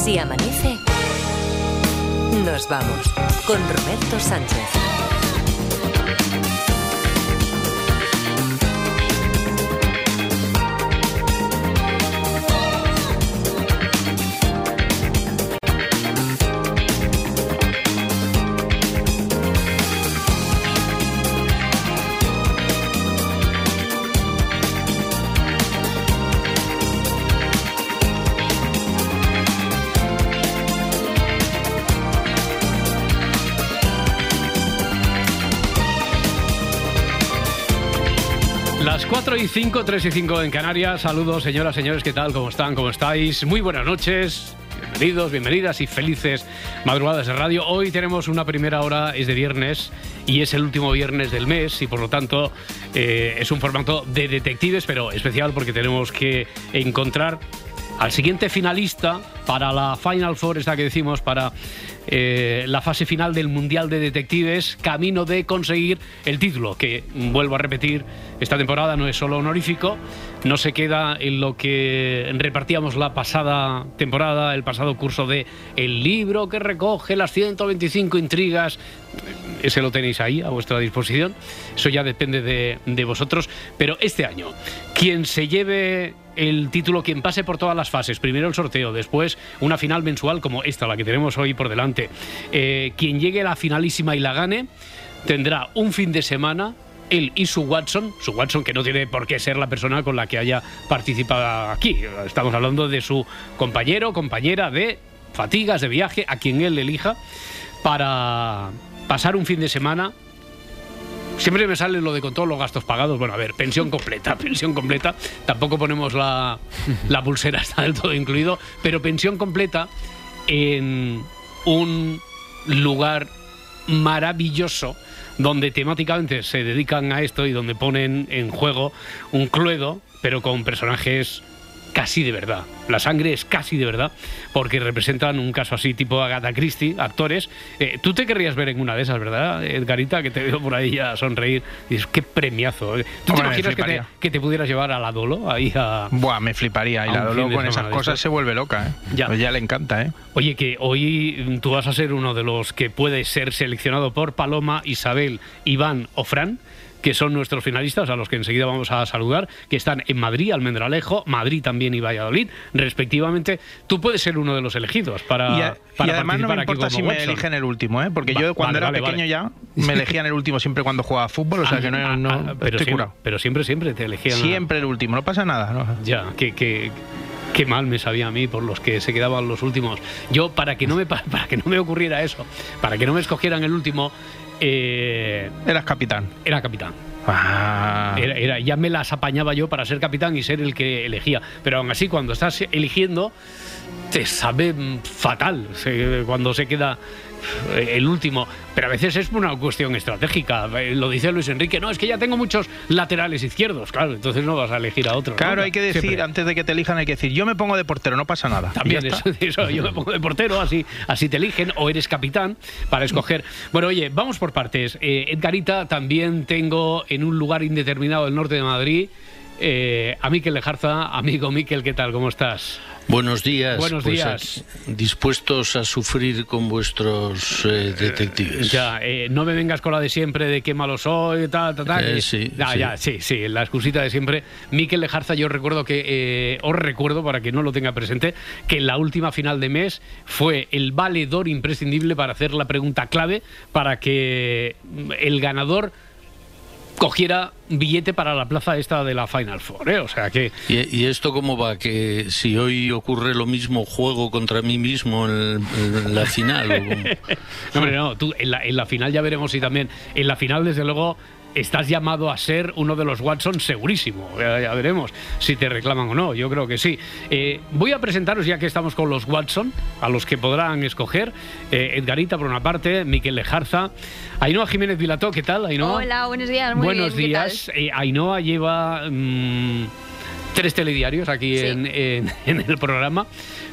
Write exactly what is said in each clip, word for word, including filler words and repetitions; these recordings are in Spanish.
Si amanece, nos vamos con Roberto Sánchez. Las cuatro y cinco, tres y cinco en Canarias. Saludos, señoras, señores, ¿qué tal? ¿Cómo están? ¿Cómo estáis? Muy buenas noches. Bienvenidos, bienvenidas y felices madrugadas de radio. Hoy tenemos una primera hora, es de viernes y es el último viernes del mes y por lo tanto eh, es un formato de detectives, pero especial porque tenemos que encontrar al siguiente finalista para la Final Four, esta que decimos, para eh, la fase final del Mundial de Detectives, camino de conseguir el título, que, vuelvo a repetir, esta temporada no es solo honorífico, no se queda en lo que repartíamos la pasada temporada, el pasado curso de el libro que recoge las ciento veinticinco intrigas. Ese lo tenéis ahí a vuestra disposición, eso ya depende de, de vosotros, pero este año, quien se lleve el título, quien pase por todas las fases, primero el sorteo, después una final mensual como esta, la que tenemos hoy por delante, eh, quien llegue a la finalísima y la gane, tendrá un fin de semana, él y su Watson, su Watson que no tiene por qué ser la persona con la que haya participado aquí, estamos hablando de su compañero, compañera de fatigas, de viaje, a quien él elija, para pasar un fin de semana. Siempre me sale lo de con todos los gastos pagados. Bueno, a ver, pensión completa, pensión completa. Tampoco ponemos la, la pulsera, está del todo incluido, pero pensión completa en un lugar maravilloso donde temáticamente se dedican a esto y donde ponen en juego un Cluedo, pero con personajes casi de verdad. La sangre es casi de verdad, porque representan un caso así tipo Agatha Christie, actores. Eh, tú te querrías ver en una de esas, ¿verdad, Edgarita? Que te veo por ahí a sonreír. Y dices, qué premiazo. ¿Tú te imaginas que te, que te pudieras llevar a la Dolo ahí a... Buah, me fliparía. Y la Dolo con esas cosas se vuelve loca, ¿eh? Ya. Pues ya le encanta, ¿eh? Oye, que hoy tú vas a ser uno de los que puede ser seleccionado por Paloma, Isabel, Iván o Fran, que son nuestros finalistas, a los que enseguida vamos a saludar, que están en Madrid, Almendralejo, Madrid también y Valladolid, respectivamente. Tú puedes ser uno de los elegidos para, y a, para y además no me importa si Watson. Me eligen el último, ¿eh? Porque Va, yo cuando vale, era vale, pequeño vale. ya me elegían el último siempre cuando jugaba fútbol, o sea ah, que no, ah, no ah, pero, estoy siempre, curado. pero siempre, siempre te elegían. Siempre a... el último, no pasa nada, ¿no? Ya, que... que Qué mal me sabía a mí por los que se quedaban los últimos. Yo, para que no me, para que no me ocurriera eso, para que no me escogieran el último... Eh, Eras capitán. Era capitán. Ah. Era, era, ya me las apañaba yo para ser capitán y ser el que elegía. Pero aún así, cuando estás eligiendo, te sabe fatal se, cuando se queda el último. Pero a veces es una cuestión estratégica. Lo dice Luis Enrique, no, es que ya tengo muchos laterales izquierdos. Claro, entonces no vas a elegir a otro. Claro, ¿no? hay que decir, siempre. Antes de que te elijan, hay que decir, yo me pongo de portero, no pasa nada. También eso, eso, yo me pongo de portero, así, así te eligen, o eres capitán para escoger. Bueno, oye, vamos por partes. Eh, Edgarita, también tengo en un lugar indeterminado del norte de Madrid eh, a Miquel Lejarza. Amigo Miquel, ¿qué tal? ¿Cómo estás? Buenos días. Buenos pues días. Aquí, dispuestos a sufrir con vuestros eh, detectives. Ya, eh, no me vengas con la de siempre de qué malo soy, tal, tal, tal. Eh, sí, ah, sí. Ya, sí, sí, la excusita de siempre. Miquel Lejarza, yo recuerdo que, eh, os recuerdo, para que no lo tenga presente, que en la última final de mes fue el valedor imprescindible para hacer la pregunta clave para que el ganador cogiera billete para la plaza esta de la Final Four, ¿eh? O sea que... ¿Y, ¿Y esto cómo va? ¿Que si hoy ocurre lo mismo, juego contra mí mismo en, en la final? ¿O cómo? No, hombre, no, tú en la, en la final ya veremos si también... En la final, desde luego, estás llamado a ser uno de los Watson segurísimo. Ya, ya veremos si te reclaman o no, yo creo que sí. Eh, voy a presentaros, ya que estamos con los Watson, a los que podrán escoger. Eh, Edgarita, por una parte, Miquel Lejarza, Ainhoa Jiménez Vilató, ¿qué tal, Ainhoa? Hola, buenos días, muy Buenos bien, días. Eh, Ainhoa lleva mmm, tres telediarios aquí sí. en, en, en el programa,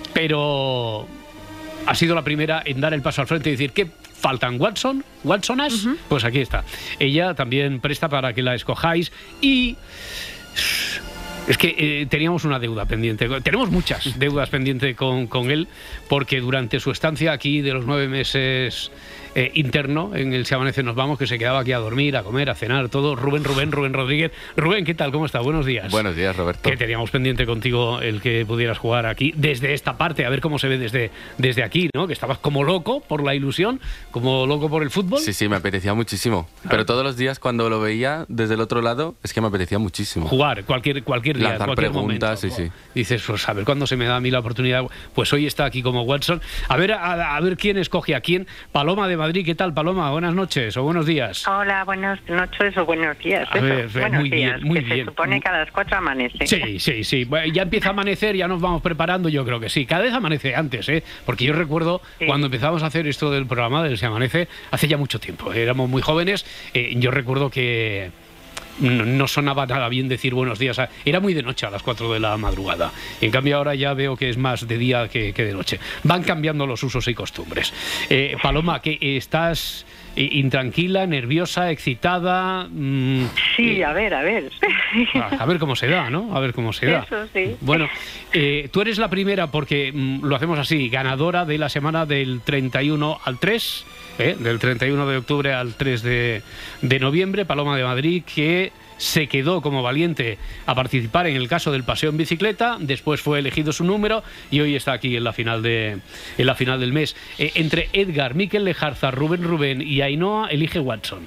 pero ha sido la primera en dar el paso al frente y decir, ¿qué faltan? ¿Watson? ¿Watsonas? Uh-huh. Pues aquí está. Ella también presta para que la escojáis y... Es que eh, teníamos una deuda pendiente, tenemos muchas deudas pendientes con, con él, porque durante su estancia aquí de los nueve meses eh, interno en el Se Amanece Nos Vamos, que se quedaba aquí a dormir, a comer, a cenar, todo, Rubén, Rubén, Rubén Rodríguez. Rubén, ¿qué tal? ¿Cómo está? Buenos días. Buenos días, Roberto. Que teníamos pendiente contigo el que pudieras jugar aquí, desde esta parte, a ver cómo se ve desde, desde aquí, ¿no? Que estabas como loco por la ilusión, como loco por el fútbol. Sí, sí, me apetecía muchísimo. Pero todos los días cuando lo veía desde el otro lado, es que me apetecía muchísimo. Jugar, cualquier, cualquier día, lanzar cualquier preguntas, momento. sí, sí. Dices, pues a ver cuándo se me da a mí la oportunidad. Pues hoy está aquí como Watson. A ver, a, a ver quién escoge a quién. Paloma de Madrid, ¿qué tal, Paloma? Buenas noches o buenos días. Hola, buenas noches o buenos días. A ver, eso. Buenos muy días, bien, muy que bien. Se supone que a las cuatro amanece. Sí, sí, sí. Bueno, ya empieza a amanecer, ya nos vamos preparando, yo creo que sí. Cada vez amanece antes, ¿eh? Porque yo recuerdo Sí. cuando empezamos a hacer esto del programa del Se Amanece, hace ya mucho tiempo. Éramos muy jóvenes. Eh, yo recuerdo que no, no sonaba nada bien decir buenos días. Era muy de noche a las cuatro de la madrugada. En cambio ahora ya veo que es más de día que, que de noche. Van cambiando los usos y costumbres. Eh, Paloma, que estás intranquila, nerviosa, excitada. Mmm, Sí, eh, a ver, a ver. a ver cómo se da, ¿no? A ver cómo se da. Eso sí. Bueno, eh, tú eres la primera, porque mm, lo hacemos así, ganadora de la semana del treinta y uno al tres, ¿eh? Del treinta y uno de octubre al tres de, de noviembre, Paloma de Madrid, que se quedó como valiente a participar en el caso del paseo en bicicleta, después fue elegido su número y hoy está aquí en la final de en la final del mes. Eh, entre Edgar, Mikel Lejarza, Rubén Rubén y Ainhoa, elige Watson.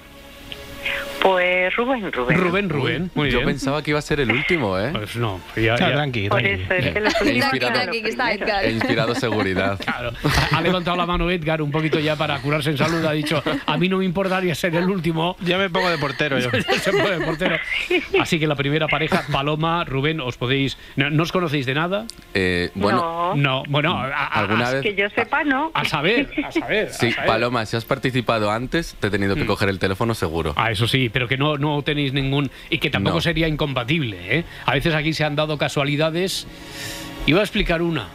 Pues Rubén, Rubén. Rubén Rubén, muy Yo bien. pensaba que iba a ser el último, ¿eh? Pues no, ya, Está ya. tranqui, Por tranqui. eso es que los He últimos inspirado, eran los Aquí está primeros. Edgar. he inspirado seguridad. Claro, ha levantado la mano Edgar un poquito ya para curarse en salud, ha dicho, a mí no me importaría ser el último. Ya me pongo de portero yo. Se pone de portero. Así que la primera pareja, Paloma, Rubén, os podéis... ¿No, ¿no os conocéis de nada? Eh, bueno, No, No, bueno, a, a- ¿alguna a- vez? que yo sepa, no. a saber, a saber. a Sí, saber. Paloma, si has participado antes, te he tenido que coger el teléfono seguro. Ah, eso sí, pero que no, no tenéis ningún... Y que tampoco No. sería incompatible, ¿eh? A veces aquí se han dado casualidades. Iba a explicar una.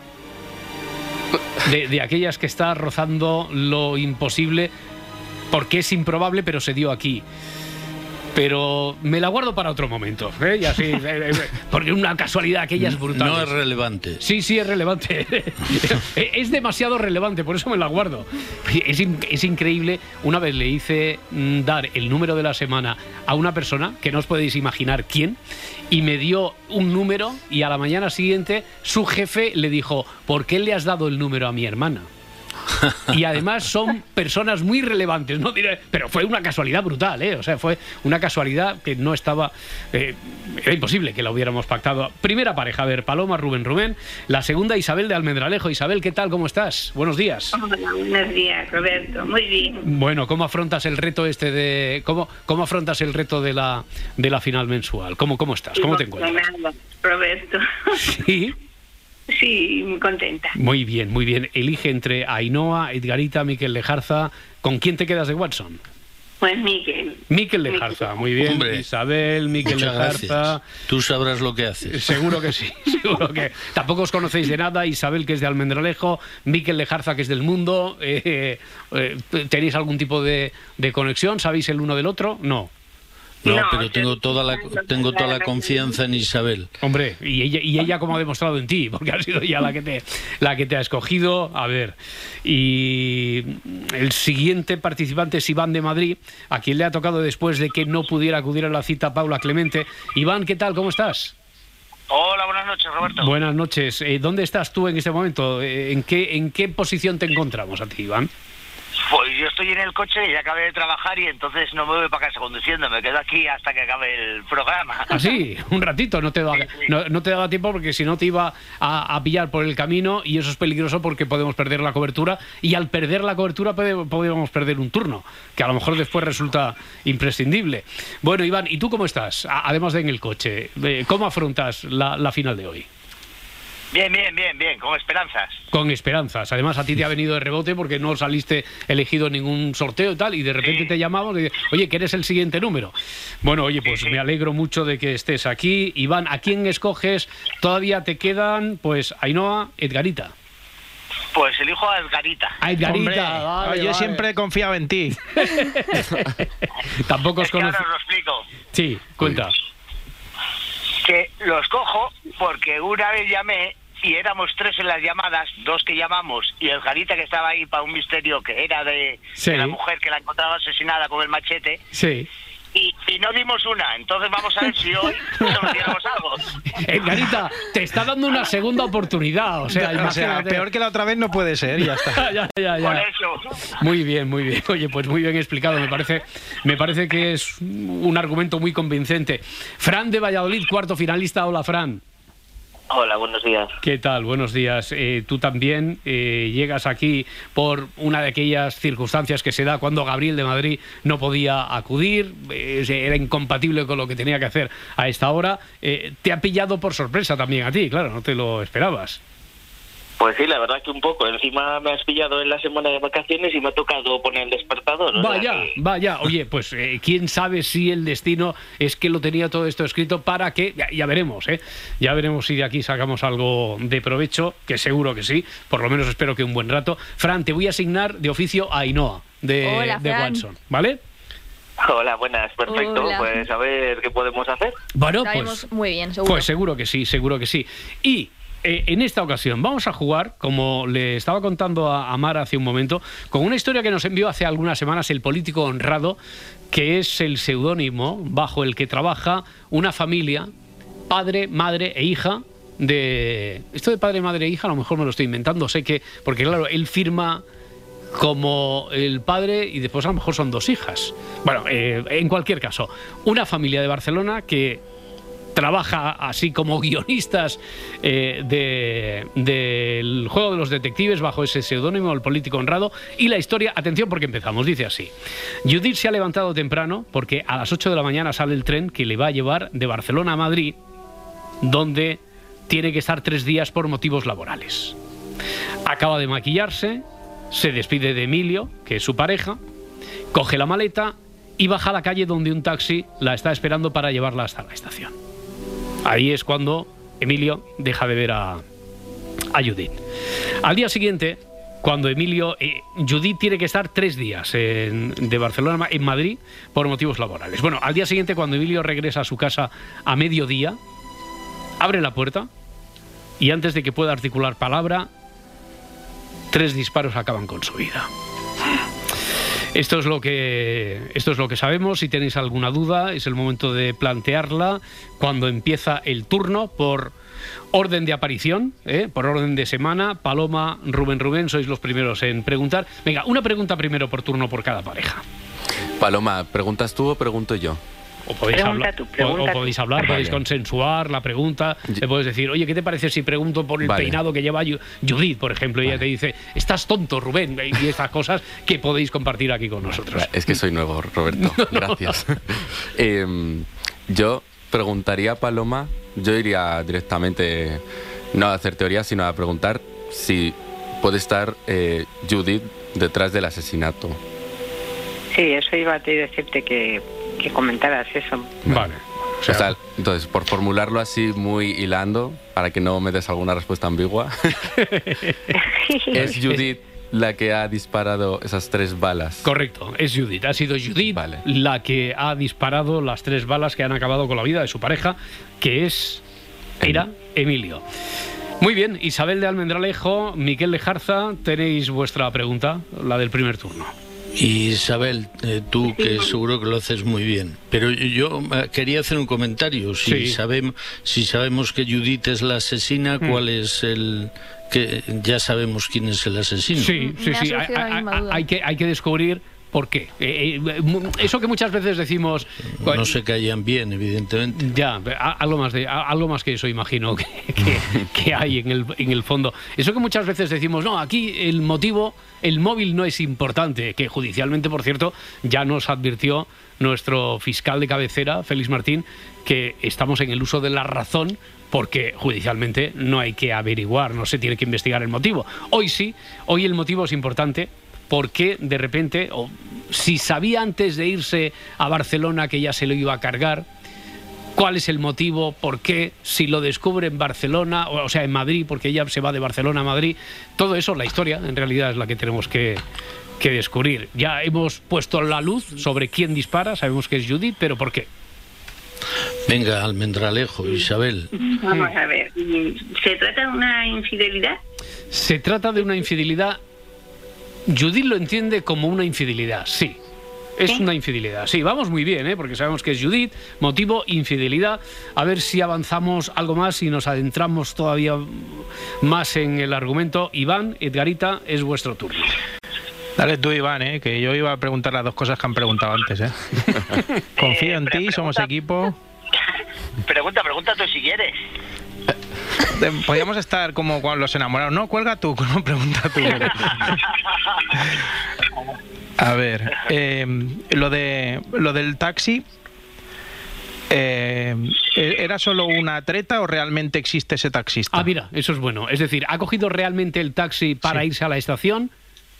De, de aquellas que está rozando lo imposible, porque es improbable, pero se dio aquí. Pero me la guardo para otro momento, ¿eh? Y así, eh, eh, porque una casualidad aquella es brutal. No es relevante. Sí, sí, es relevante. Es demasiado relevante, por eso me la guardo. Es, in- es increíble. Una vez le hice mm, dar el número de la semana a una persona, que no os podéis imaginar quién, y me dio un número y a la mañana siguiente su jefe le dijo, ¿por qué le has dado el número a mi hermana? Y además son personas muy relevantes, no diré, pero fue una casualidad brutal, ¿eh? O sea, fue una casualidad que no estaba, eh, era imposible que la hubiéramos pactado. Primera pareja, a ver, Paloma, Rubén, Rubén. La segunda, Isabel de Almendralejo. Isabel, ¿qué tal? ¿Cómo estás? Buenos días. Hola, buenos días, Roberto. Muy bien. Bueno, ¿cómo afrontas el reto este de cómo cómo afrontas el reto de la de la final mensual? ¿Cómo cómo estás? ¿Cómo te encuentras? Emocionada, Roberto. Sí. Sí, muy contenta. Muy bien, muy bien. Elige entre Ainhoa, Edgarita, Mikel Lejarza. ¿Con quién te quedas de Watson? Pues Miguel. Mikel Lejarza, muy bien. Hombre, Isabel, Mikel Muchas Lejarza. gracias. Tú sabrás lo que haces. Seguro que sí, seguro que. Tampoco os conocéis de nada. Isabel, que es de Almendralejo, Mikel Lejarza, que es del Mundo. Eh, eh, ¿Tenéis algún tipo de, de conexión? ¿Sabéis el uno del otro? No. No, No, pero yo- tengo toda la tengo toda la confianza en Isabel. Hombre, y ella, y ella como ha demostrado en ti, porque ha sido ella la que te la que te ha escogido. A ver, y el siguiente participante es Iván de Madrid, a quien le ha tocado después de que no pudiera acudir a la cita Paula Clemente. Iván, ¿qué tal? ¿Cómo estás? Hola, buenas noches, Roberto. Buenas noches. Eh, ¿Dónde estás tú en este momento? Eh, ¿En qué en qué posición te encontramos a ti, Iván? Pues yo estoy en el coche, ya acabé de trabajar y entonces no me voy para casa conduciendo, me quedo aquí hasta que acabe el programa. Así, un ratito, no te daba, Sí, sí. no, no te daba tiempo porque si no te iba a, a pillar por el camino y eso es peligroso porque podemos perder la cobertura y al perder la cobertura pode- podríamos perder un turno, que a lo mejor después resulta imprescindible. Bueno, Iván, ¿y tú cómo estás? A- Además de en el coche, eh, ¿cómo afrontas la, la final de hoy? Bien, bien, bien, bien, con esperanzas. Con esperanzas. Además, a ti te ha venido de rebote porque no saliste elegido en ningún sorteo y tal, y de repente Sí. te llamamos y dices, oye, que eres el siguiente número. Bueno, oye, pues Sí, sí. me alegro mucho de que estés aquí. Iván, ¿a quién escoges? Todavía te quedan, pues, Ainhoa, Edgarita. Pues elijo a Edgarita. A Edgarita, Hombre, vale, yo vale. siempre he confiado en ti. Tampoco os Es que ahora conoce. os lo explico. Sí, cuenta. Que los cojo porque una vez llamé y éramos tres en las llamadas, dos que llamamos y el Jarita que estaba ahí para un misterio que era de, sí. de la mujer que la encontraba asesinada con el machete. Sí. Y, y no dimos una, entonces vamos a ver si hoy solucionamos algo. Edgarita, te está dando una segunda oportunidad, o sea, o sea, peor que la otra vez no puede ser, ya está. ya, ya, ya. Por eso. Muy bien, muy bien. Oye, pues muy bien explicado, me parece, me parece que es un argumento muy convincente. Fran de Valladolid, cuarto finalista. Hola, Fran. Hola, buenos días. ¿Qué tal? Buenos días. Eh, tú también eh, llegas aquí por una de aquellas circunstancias que se da cuando Gabriel de Madrid no podía acudir, eh, era incompatible con lo que tenía que hacer a esta hora. Eh, te ha pillado por sorpresa también a ti, claro, no te lo esperabas. Pues sí, la verdad que un poco. Encima me has pillado en la semana de vacaciones y me ha tocado poner el despertador. ¿no? Vaya, que... vaya. Oye, pues eh, quién sabe si el destino es que lo tenía todo esto escrito para que... Ya, ya veremos, ¿eh? Ya veremos si de aquí sacamos algo de provecho, que seguro que sí. Por lo menos espero que un buen rato. Fran, te voy a asignar de oficio a Ainhoa, de, Hola, de Watson, ¿vale? Hola, buenas, perfecto. Hola. Pues a ver qué podemos hacer. Bueno, Estaremos pues... muy bien, seguro. Pues seguro que sí, seguro que sí. Y... Eh, en esta ocasión vamos a jugar, como le estaba contando a Mar hace un momento, con una historia que nos envió hace algunas semanas el político honrado, que es el seudónimo bajo el que trabaja una familia, padre, madre e hija de... Esto de padre, madre e hija a lo mejor me lo estoy inventando, sé que... Porque claro, él firma como el padre y después a lo mejor son dos hijas. Bueno, eh, en cualquier caso, una familia de Barcelona que... trabaja así como guionistas eh, de, del juego de los detectives bajo ese seudónimo, el político honrado. Y la historia, atención porque empezamos, dice así: Judith se ha levantado temprano porque a las ocho de la mañana sale el tren que le va a llevar de Barcelona a Madrid, donde tiene que estar tres días por motivos laborales. Acaba de maquillarse, se despide de Emilio, que es su pareja, coge la maleta y baja a la calle donde un taxi la está esperando para llevarla hasta la estación. Ahí es cuando Emilio deja de ver a, a Judith. Al día siguiente, cuando Emilio... Eh, Judith tiene que estar tres días en, de Barcelona en Madrid por motivos laborales. Bueno, al día siguiente, cuando Emilio regresa a su casa a mediodía, abre la puerta y antes de que pueda articular palabra, tres disparos acaban con su vida. Esto es lo que esto es lo que sabemos. Si tenéis alguna duda, es el momento de plantearla cuando empieza el turno por orden de aparición, ¿eh? por orden de semana. Paloma, Rubén, Rubén, sois los primeros en preguntar. Venga, una pregunta primero por turno por cada pareja. Paloma, ¿preguntas tú o pregunto yo? O podéis Pregunta hablar, tú, o, pregunta o podéis, tú. hablar Vale. podéis consensuar la pregunta. Le puedes decir, oye, ¿qué te parece si pregunto por el Vale. peinado que lleva Yu- Judith, por ejemplo? Y ella te dice, estás tonto, Rubén. Y estas cosas que podéis compartir aquí con nosotros. Es que soy nuevo, Roberto. Gracias. Eh, yo preguntaría a Paloma, yo iría directamente, no a hacer teoría, sino a preguntar si puede estar eh, Judith detrás del asesinato. Sí, eso iba a decirte que, que comentaras eso. Vale. O sea, entonces, por formularlo así muy hilando, para que no me des alguna respuesta ambigua, ¿es Judith la que ha disparado esas tres balas? Correcto, es Judith. Ha sido Judith Vale. la que ha disparado las tres balas que han acabado con la vida de su pareja, que es... era Emilio. Muy bien, Isabel de Almendralejo, Miquel de Jarza, tenéis vuestra pregunta, la del primer turno. Isabel, eh, tú que seguro que lo haces muy bien, pero yo eh, quería hacer un comentario. Si, Sí. sabemos, si sabemos que Judith es la asesina, Mm. ¿cuál es el...? Que ya sabemos quién es el asesino. Sí, sí, Me ha sí. surgido Hay, la hay- misma duda. hay que, hay que descubrir por qué. Eh, eh, mu- eso que muchas veces decimos... No se callan bien, evidentemente. Ya, a- algo más de a- algo más que eso imagino que, que, que hay en el, en el fondo. Eso que muchas veces decimos, no, aquí el motivo, el móvil no es importante, que judicialmente, por cierto, ya nos advirtió nuestro fiscal de cabecera, Félix Martín, que estamos en el uso de la razón porque judicialmente no hay que averiguar, no se tiene que investigar el motivo. Hoy sí, hoy el motivo es importante porque de repente, o si sabía antes de irse a Barcelona que ya se lo iba a cargar, ¿cuál es el motivo? ¿Por qué? Si lo descubre en Barcelona, o sea, en Madrid, porque ella se va de Barcelona a Madrid. Todo eso, la historia, en realidad es la que tenemos que, que descubrir. Ya hemos puesto la luz sobre quién dispara, sabemos que es Judith, pero ¿por qué? Venga, almendralejo, Isabel. Vamos a ver. ¿Se trata de una infidelidad? Se trata de una infidelidad. Judith lo entiende como una infidelidad, sí. Es ¿Sí? una infidelidad, sí. Vamos muy bien, ¿eh? Porque sabemos que es Judith, motivo, infidelidad. A ver si avanzamos algo más y nos adentramos todavía más en el argumento. Iván, Edgarita, es vuestro turno. Dale tú, Iván, ¿eh? Que yo iba a preguntar las dos cosas que han preguntado antes, ¿eh? Confío en ti, somos equipo. Pregunta, pregunta tú si quieres. Podríamos estar como con los enamorados. No, cuelga tú, no, pregunta tú. A ver, eh, lo de lo del taxi, eh, ¿era solo una treta o realmente existe ese taxista? Ah, mira, eso es bueno. Es decir, ¿ha cogido realmente el taxi para sí. irse a la estación?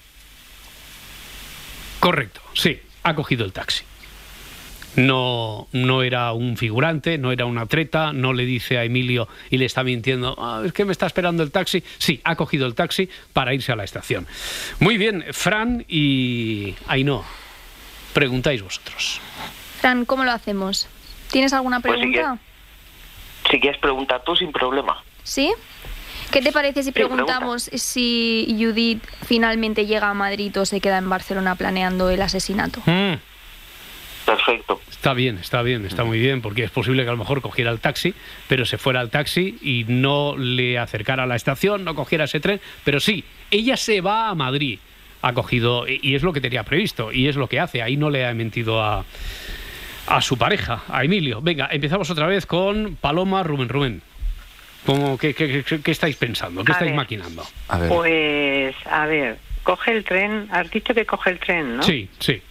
Correcto, sí, ha cogido el taxi. No, no era un figurante, no era una treta, no le dice a Emilio y le está mintiendo, ah, es que me está esperando el taxi. Sí, ha cogido el taxi para irse a la estación. Muy bien, Fran y Ainhoa, preguntáis vosotros. Fran, ¿cómo lo hacemos? ¿Tienes alguna pregunta? Pues si, quieres, si quieres preguntar tú, sin problema. ¿Sí? ¿Qué te parece si sí, preguntamos pregunta. si Judith finalmente llega a Madrid o se queda en Barcelona planeando el asesinato? Mm. Perfecto. Está bien, está bien, está muy bien, porque es posible que a lo mejor cogiera el taxi, pero se fuera al taxi y no le acercara a la estación, no cogiera ese tren, pero sí, ella se va a Madrid, ha cogido, y es lo que tenía previsto, y es lo que hace, ahí no le ha mentido a, a su pareja, a Emilio. Venga, empezamos otra vez con Paloma, Rubén, Rubén. ¿Cómo, qué, qué, qué, ¿Qué estáis pensando? ¿Qué a estáis ver, maquinando? A ver. Pues, a ver, coge el tren, has dicho que coge el tren, ¿no? Sí, sí.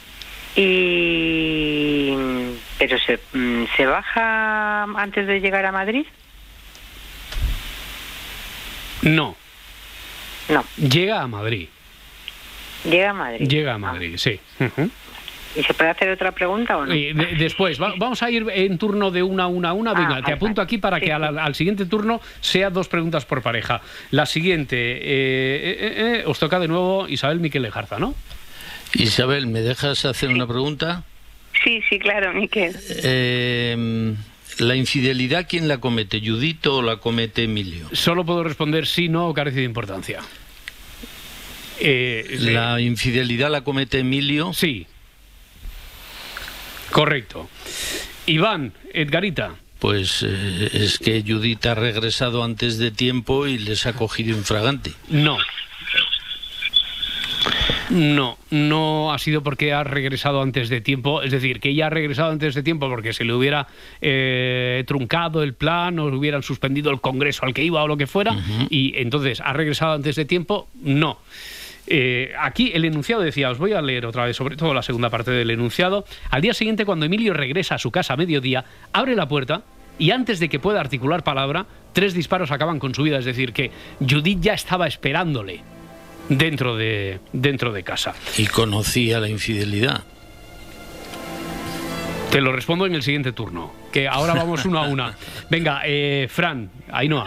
Y pero se, se baja antes de llegar a Madrid. No. No. Llega a Madrid. Llega a Madrid. Llega a Madrid, ah. sí. Uh-huh. ¿Y se puede hacer otra pregunta o no? Y de, después, va, vamos a ir en turno de una a una a una. Venga, ah, te apunto aquí para sí, que al, al siguiente turno sea dos preguntas por pareja. La siguiente, eh, eh, eh, os toca de nuevo Isabel Miquel Lejarza, ¿no? Isabel, ¿me dejas hacer sí. una pregunta? Sí, sí, claro, Miquel. Eh, ¿La infidelidad quién la comete, Judith o la comete Emilio? Solo puedo responder sí, no o carece de importancia. Eh, ¿La eh, infidelidad la comete Emilio? Sí. Correcto. Iván, Edgarita. Pues eh, es que Judith ha regresado antes de tiempo y les ha cogido infragante. No. No, no ha sido porque ha regresado antes de tiempo, es decir, que ella ha regresado antes de tiempo porque se le hubiera eh, truncado el plan o le hubieran suspendido el congreso al que iba o lo que fuera, uh-huh. y entonces ha regresado antes de tiempo, no. Eh, aquí el enunciado decía, os voy a leer otra vez, sobre todo la segunda parte del enunciado. Al día siguiente, cuando Emilio regresa a su casa a mediodía, abre la puerta y antes de que pueda articular palabra, tres disparos acaban con su vida, es decir, que Judith ya estaba esperándole dentro de dentro de casa. Y conocía la infidelidad. Te lo respondo en el siguiente turno, que ahora vamos uno a una. Venga, eh, Fran, Ainhoa.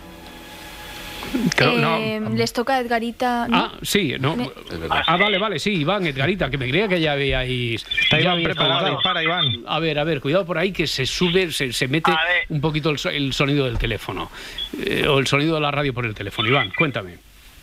Eh, no. Les toca a Edgarita, ¿no? Ah, sí, no. Me... Ah, vale, vale, sí, Iván, Edgarita, que me creía que ya habíais... Está Iván preparado. Para, Iván. A ver, a ver, cuidado por ahí que se sube, se, se mete un poquito el, el sonido del teléfono. Eh, o el sonido de la radio por el teléfono. Iván, cuéntame.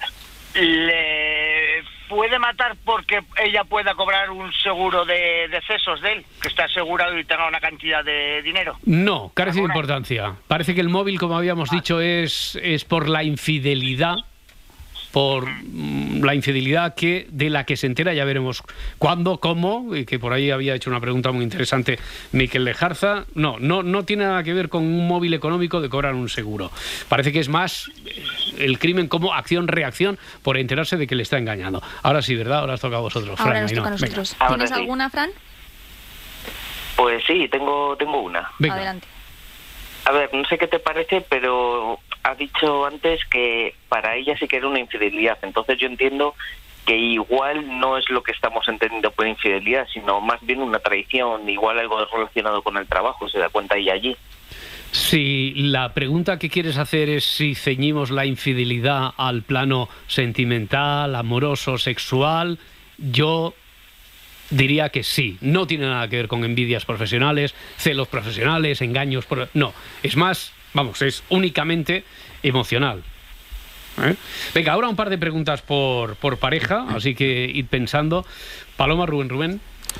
¿Le puede matar porque ella pueda cobrar un seguro de decesos de él, que está asegurado y tenga una cantidad de dinero? No, carece de importancia. Parece que el móvil, como habíamos ah. dicho, es, es por la infidelidad, por mm, la infidelidad que de la que se entera, ya veremos cuándo, cómo, y que por ahí había hecho una pregunta muy interesante Miquel Lejarza. No, no, no tiene nada que ver con un móvil económico de cobrar un seguro. Parece que es más el crimen como acción-reacción por enterarse de que le está engañando. Ahora sí, ¿verdad? Ahora os toca a vosotros. Ahora Fran, nos toca no. a nosotros. Venga. ¿Tienes alguna, Fran? Pues sí, tengo, tengo una. Venga. Adelante. A ver, no sé qué te parece, pero has dicho antes que para ella sí que era una infidelidad. Entonces yo entiendo que igual no es lo que estamos entendiendo por infidelidad, sino más bien una traición, igual algo relacionado con el trabajo, se da cuenta ella allí. Si la pregunta que quieres hacer es si ceñimos la infidelidad al plano sentimental, amoroso, sexual, yo diría que sí. No tiene nada que ver con envidias profesionales, celos profesionales, engaños... Por... No, es más, vamos, es únicamente emocional. ¿Eh? Venga, ahora un par de preguntas por, por pareja, así que id pensando. Paloma, Rubén, Rubén.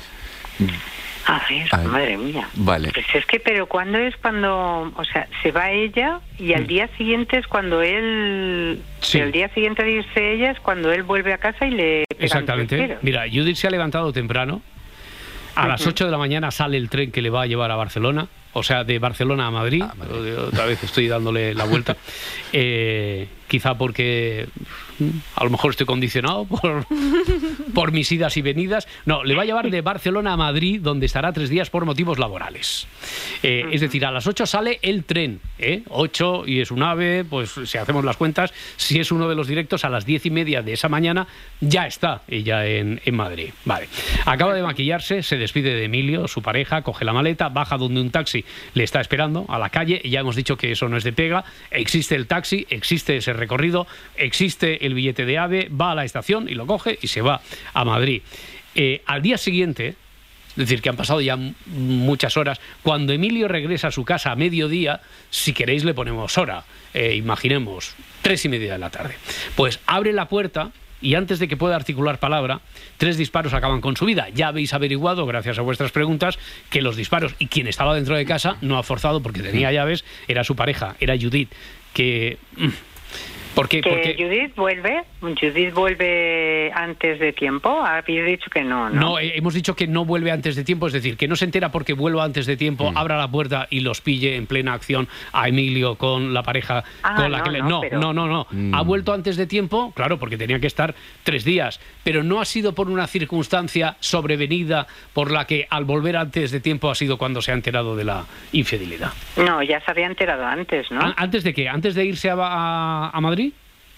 A ver, Ay, madre mía. Vale. Pues es que, pero ¿cuándo es cuando, o sea, se va ella y al día siguiente es cuando él, Sí. el día siguiente de irse ella es cuando él vuelve a casa y le pegan Exactamente. tres tiros? Mira, Judith se ha levantado temprano. A las ocho de la mañana sale el tren que le va a llevar a Barcelona. O sea, de Barcelona a Madrid. Ah, Madrid. Otra vez estoy dándole la vuelta. Eh, quizá porque a lo mejor estoy condicionado por, por mis idas y venidas. No, le va a llevar de Barcelona a Madrid, donde estará tres días por motivos laborales. Eh, es decir, a las ocho sale el tren. ¿eh? ocho y es un AVE, pues si hacemos las cuentas, si es uno de los directos, a las diez y media de esa mañana ya está ella en, en Madrid. Vale. Acaba de maquillarse, se despide de Emilio, su pareja, coge la maleta, baja donde un taxi le está esperando a la calle. Ya hemos dicho que eso no es de pega. Existe el taxi, existe ese recorrido, existe el billete de AVE, va a la estación y lo coge y se va a Madrid. Eh, al día siguiente, es decir, que han pasado ya muchas horas, cuando Emilio regresa a su casa a mediodía, si queréis le ponemos hora, eh, imaginemos, tres y media de la tarde. Pues abre la puerta y antes de que pueda articular palabra, tres disparos acaban con su vida. Ya habéis averiguado, gracias a vuestras preguntas, que los disparos, y quien estaba dentro de casa no ha forzado porque tenía llaves, era su pareja, era Judith, que... ¿Por qué? Que Porque... Judith vuelve, Judith vuelve antes de tiempo. Habéis dicho que no, ¿no? No, eh, hemos dicho que no vuelve antes de tiempo, es decir, que no se entera porque vuelva antes de tiempo, mm. abra la puerta y los pille en plena acción a Emilio con la pareja ah, con la no, que le... no, No, pero... no, no, no. Mm. Ha vuelto antes de tiempo, claro, porque tenía que estar tres días, pero no ha sido por una circunstancia sobrevenida por la que al volver antes de tiempo ha sido cuando se ha enterado de la infidelidad. No, ya se había enterado antes, ¿no? ¿Antes de qué? ¿Antes de irse a, a, a Madrid?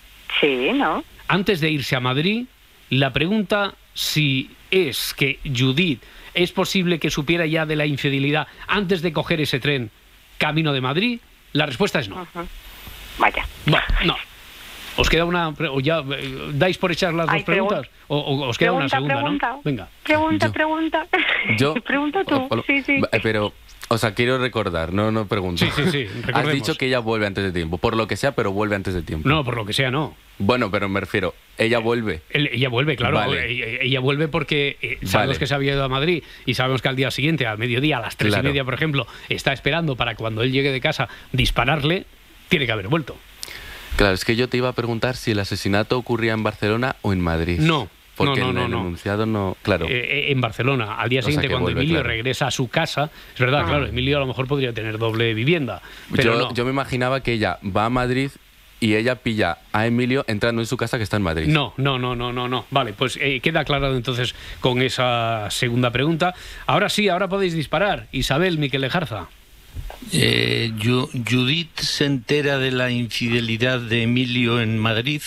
Sí, ¿no? Antes de irse a Madrid, la pregunta si es que Judith es posible que supiera ya de la infidelidad antes de coger ese tren camino de Madrid, la respuesta es no. Uh-huh. Vaya. Bueno, no. ¿Os queda una... o ya dais por echar las Ay, dos preguntas? O, o os queda pregunta, una segunda, pregunta. ¿no? Venga. Pregunta, yo, pregunta. Yo... Pregunta tú, o, o, sí, sí. Pero... O sea, quiero recordar, no, no pregunto. Sí, sí, sí, recordemos. Has dicho que ella vuelve antes de tiempo, por lo que sea, pero vuelve antes de tiempo. No, por lo que sea, no. Bueno, pero me refiero, ella vuelve. El, ella vuelve, claro. Vale. Ella, ella vuelve porque eh, sabemos vale. que se había ido a Madrid y sabemos que al día siguiente, al mediodía, a las tres claro. y media, por ejemplo, está esperando para cuando él llegue de casa dispararle, tiene que haber vuelto. Claro, es que yo te iba a preguntar si el asesinato ocurría en Barcelona o en Madrid. No. Porque no, no, en el no, enunciado no... Claro. Eh, en Barcelona, al día O sea siguiente, que cuando vuelve, Emilio claro. regresa a su casa, es verdad, Ah. claro, Emilio a lo mejor podría tener doble vivienda, pero yo, no. yo me imaginaba que ella va a Madrid y ella pilla a Emilio entrando en su casa que está en Madrid. No, no, no, no, no, no. Vale, pues eh, queda aclarado entonces con esa segunda pregunta. Ahora sí, ahora podéis disparar. Isabel, Miquel Lejarza. Eh, Ju- Judith se entera de la infidelidad de Emilio en Madrid.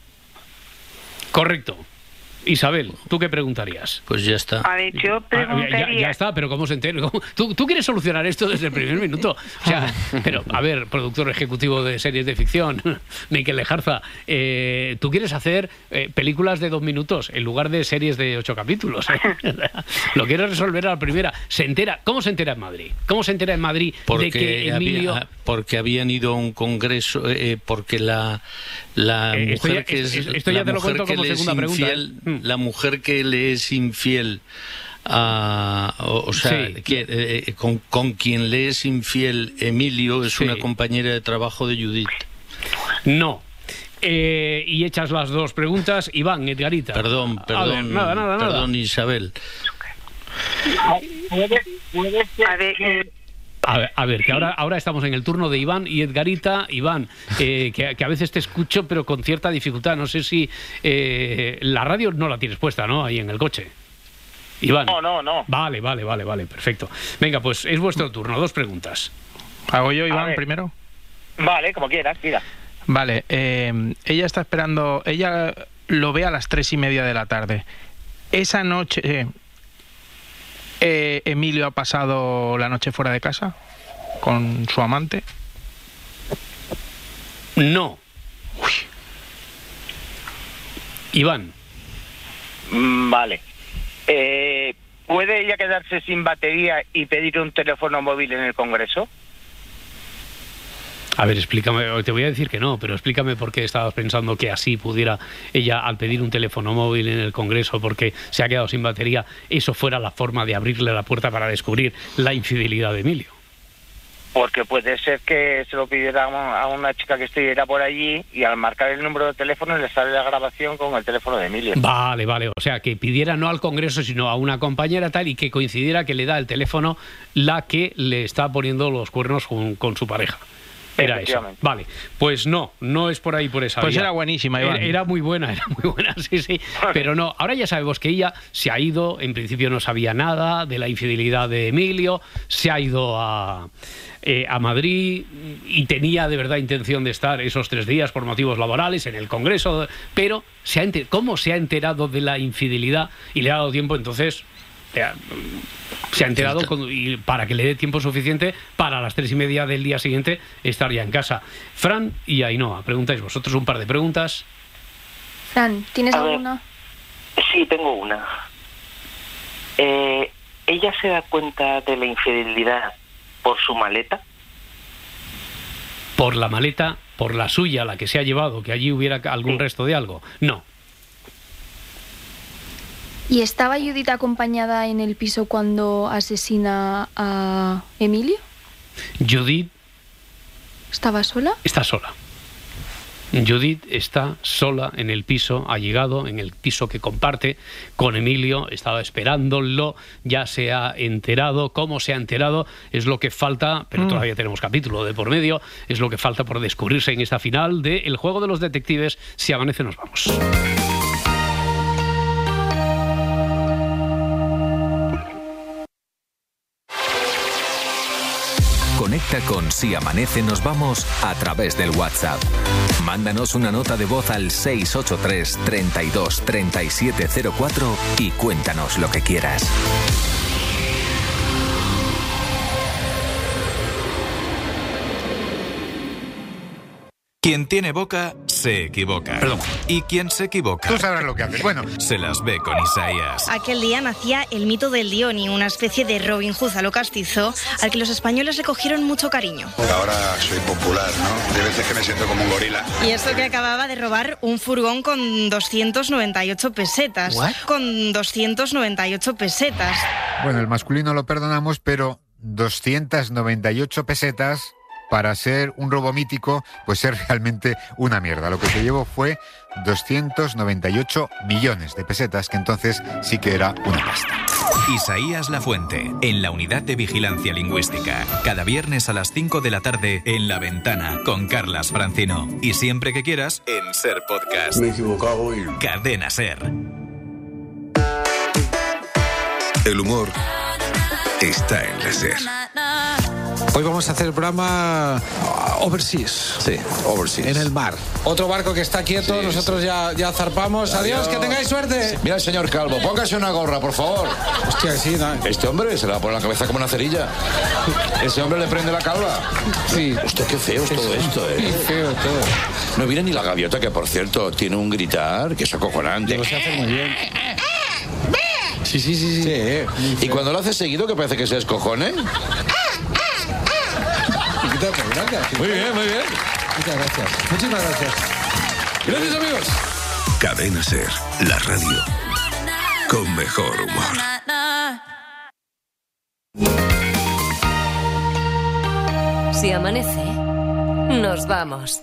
Correcto. Isabel, ¿tú qué preguntarías? Pues ya está. A ver, yo preguntaría... Ah, ya, ya está, pero ¿cómo se entera? ¿Cómo? ¿Tú, tú quieres solucionar esto desde el primer minuto. O sea, pero, a ver, productor ejecutivo de series de ficción, Miquel Lejarza, eh, tú quieres hacer eh, películas de dos minutos en lugar de series de ocho capítulos. ¿eh? Lo quieres resolver a la primera. Se entera. ¿Cómo se entera en Madrid? ¿Cómo se entera en Madrid Porque de que Emilio... había, porque habían ido a un congreso, eh, porque la, la Eh, esto mujer ya- que es... esto- esto ya la te lo mujer cuento que como le es segunda pregunta, infiel, ¿eh? Mm. La mujer que le es infiel a... O, o sea, Sí. que, eh, con, con quien le es infiel Emilio es Sí. una compañera de trabajo de Judith. No. Eh, y echas las dos preguntas. Iván, Edgarita. Perdón, A perdón, ver, nada, nada, nada. perdón, Isabel. Puede, puede ser A ver, que- A ver, a ver, que ahora, ahora estamos en el turno de Iván y Edgarita. Iván, eh, que, que a veces te escucho, pero con cierta dificultad. No sé si eh, la radio no la tienes puesta, ¿no? Ahí en el coche. Iván. No, no, no. Vale, vale, vale, vale, perfecto. Venga, pues es vuestro turno. Dos preguntas. ¿Hago yo, A Iván, ver. primero? Vale, como quieras, mira. Vale, eh, ella está esperando, ella lo ve a las tres y media de la tarde. Esa noche, eh, eh, Emilio ha pasado la noche fuera de casa con su amante. No. Iván. Mm, Vale. Eh, ¿puede ella quedarse sin batería y pedir un teléfono móvil en el Congreso? A ver, explícame, te voy a decir que no, pero explícame por qué estabas pensando que así pudiera ella, al pedir un teléfono móvil en el Congreso porque se ha quedado sin batería, eso fuera la forma de abrirle la puerta para descubrir la infidelidad de Emilio. Porque puede ser que se lo pidiera a una chica que estuviera por allí y al marcar el número de teléfono le sale la grabación con el teléfono de Emilio. Vale, vale, o sea, que pidiera no al Congreso sino a una compañera tal y que coincidiera que le da el teléfono la que le está poniendo los cuernos con, con su pareja. Era eso. Vale, pues no, no es por ahí, por esa Pues vía. era buenísima, Iván. Era, era muy buena, era muy buena, sí, sí. Pero no, ahora ya sabemos que ella se ha ido, en principio no sabía nada de la infidelidad de Emilio, se ha ido a, eh, a Madrid y tenía de verdad intención de estar esos tres días por motivos laborales en el Congreso, pero se ha enter- ¿cómo se ha enterado de la infidelidad y le ha dado tiempo entonces? Se ha enterado con, y para que le dé tiempo suficiente para a las tres y media del día siguiente estar ya en casa. Fran y Ainhoa, preguntáis vosotros un par de preguntas. Fran, ¿tienes A ver, alguna? Sí, tengo una. Eh, ¿Ella se da cuenta de la infidelidad por su maleta? Por la maleta, por la suya, la que se ha llevado, que allí hubiera algún Sí. resto de algo. No. ¿Y estaba Judith acompañada en el piso cuando asesina a Emilio? Judith ¿Estaba sola? está sola. Judith está sola en el piso, ha llegado en el piso que comparte con Emilio, estaba esperándolo, ya se ha enterado. ¿Cómo se ha enterado? Es lo que falta, pero Mm. todavía tenemos capítulo de por medio, es lo que falta por descubrirse en esta final de El juego de los detectives. Si amanece, nos vamos. Conecta con Si Amanece Nos Vamos a través del WhatsApp. Mándanos una nota de voz al seis ocho tres, treinta y dos, treinta y siete cero cuatro y cuéntanos lo que quieras. Quien tiene boca, se equivoca. Perdón. Y quien se equivoca... Tú sabrás lo que haces. Bueno, se las ve con Isaías. Aquel día nacía el mito del Dioni, una especie de Robin Hood a lo castizo, al que los españoles le cogieron mucho cariño. Ahora soy popular, ¿no? De veces que me siento como un gorila. Y eso que acababa de robar un furgón con doscientas noventa y ocho pesetas. ¿What? Con doscientas noventa y ocho pesetas. bueno, el masculino lo perdonamos, pero doscientas noventa y ocho pesetas para ser un robo mítico, pues es realmente una mierda. Lo que se llevó fue doscientos noventa y ocho millones de pesetas, que entonces sí que era una pasta. Isaías Lafuente, en la Unidad de Vigilancia Lingüística. Cada viernes a las cinco de la tarde en La Ventana, con Carlas Francino. Y siempre que quieras, en Ser Podcast. Me he equivocado y... Cadena Ser. El humor está en la Ser. Hoy vamos a hacer el programa Overseas. Sí, Overseas. En el mar. Otro barco que está quieto, Sí, nosotros sí. Ya, ya zarpamos. Adiós. Adiós, que tengáis suerte. Mira, señor Calvo, póngase una gorra, por favor. Hostia, sí, ¿no? Este hombre se le va a poner la cabeza como una cerilla. Ese hombre le prende la calva. Sí. Hostia, qué feo es todo esto, ¿eh? Qué feo todo. No viene ni la gaviota, que por cierto tiene un gritar que es acojonante. Lo sé hacer muy bien. Sí, sí, sí, sí. Sí, ¿eh? Y cuando lo hace seguido, que parece que se descojone. Gracias. Muy bien, muy bien. Muchas gracias. Muchísimas gracias. Gracias, amigos. Cadena Ser, la radio con mejor humor. Si amanece, nos vamos.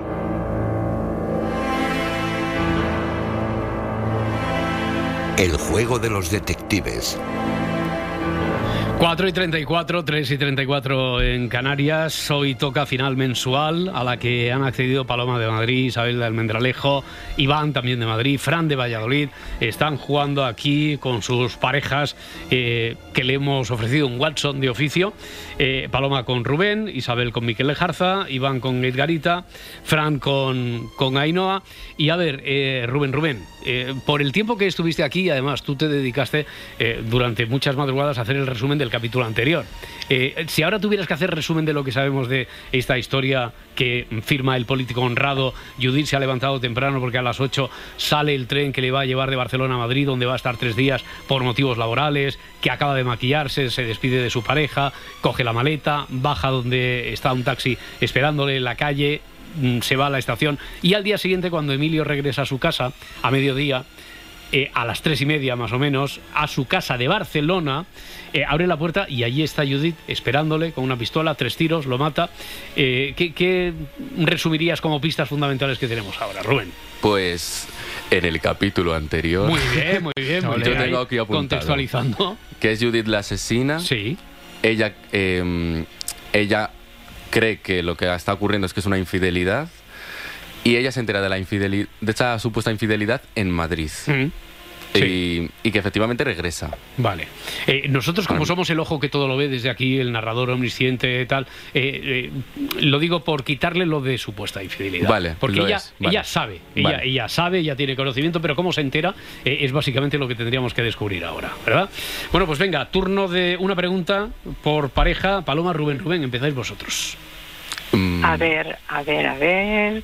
El juego de los detectives. cuatro y treinta y cuatro, tres y treinta y cuatro en Canarias. Hoy toca final mensual a la que han accedido Paloma de Madrid, Isabel de Almendralejo, Iván también de Madrid, Fran de Valladolid. Están jugando aquí con sus parejas eh, que le hemos ofrecido un Watson de oficio. Eh, Paloma con Rubén, Isabel con Miquel Lejarza, Iván con Edgarita, Fran con, con Ainhoa. Y a ver, eh, Rubén, Rubén, eh, por el tiempo que estuviste aquí, además tú te dedicaste eh, durante muchas madrugadas a hacer el resumen del del capítulo anterior. Eh, si ahora tuvieras que hacer resumen de lo que sabemos de esta historia que firma el político honrado, Judith se ha levantado temprano porque a las ocho sale el tren que le va a llevar de Barcelona a Madrid, donde va a estar tres días por motivos laborales, que acaba de maquillarse, se despide de su pareja, coge la maleta, baja donde está un taxi esperándole en la calle, se va a la estación, y al día siguiente, cuando Emilio regresa a su casa a mediodía, Eh, a las tres y media más o menos, a su casa de Barcelona, eh, abre la puerta y allí está Judith esperándole con una pistola, tres tiros, lo mata. Eh, ¿qué, ¿Qué resumirías como pistas fundamentales que tenemos ahora, Rubén? Pues en el capítulo anterior... Muy bien, muy bien. Muy yo bien. tengo aquí apuntado. Contextualizando. Que es Judith la asesina. Sí. Ella, eh, ella cree que lo que está ocurriendo es que es una infidelidad. Y ella se entera de la infidelidad, de esta supuesta infidelidad en Madrid. Mm. Sí. Y, y que efectivamente regresa. Vale. Eh, nosotros, como somos el ojo que todo lo ve desde aquí, el narrador omnisciente tal, eh, eh, lo digo por quitarle lo de supuesta infidelidad. Vale. Porque ella, es, vale. ella sabe, ella, vale. ella sabe, ella tiene conocimiento, pero cómo se entera eh, es básicamente lo que tendríamos que descubrir ahora, ¿verdad? Bueno, pues venga, turno de una pregunta por pareja. Paloma, Rubén, Rubén, empezáis vosotros. Mm. A ver, a ver, a ver...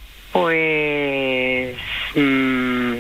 Pues mmm,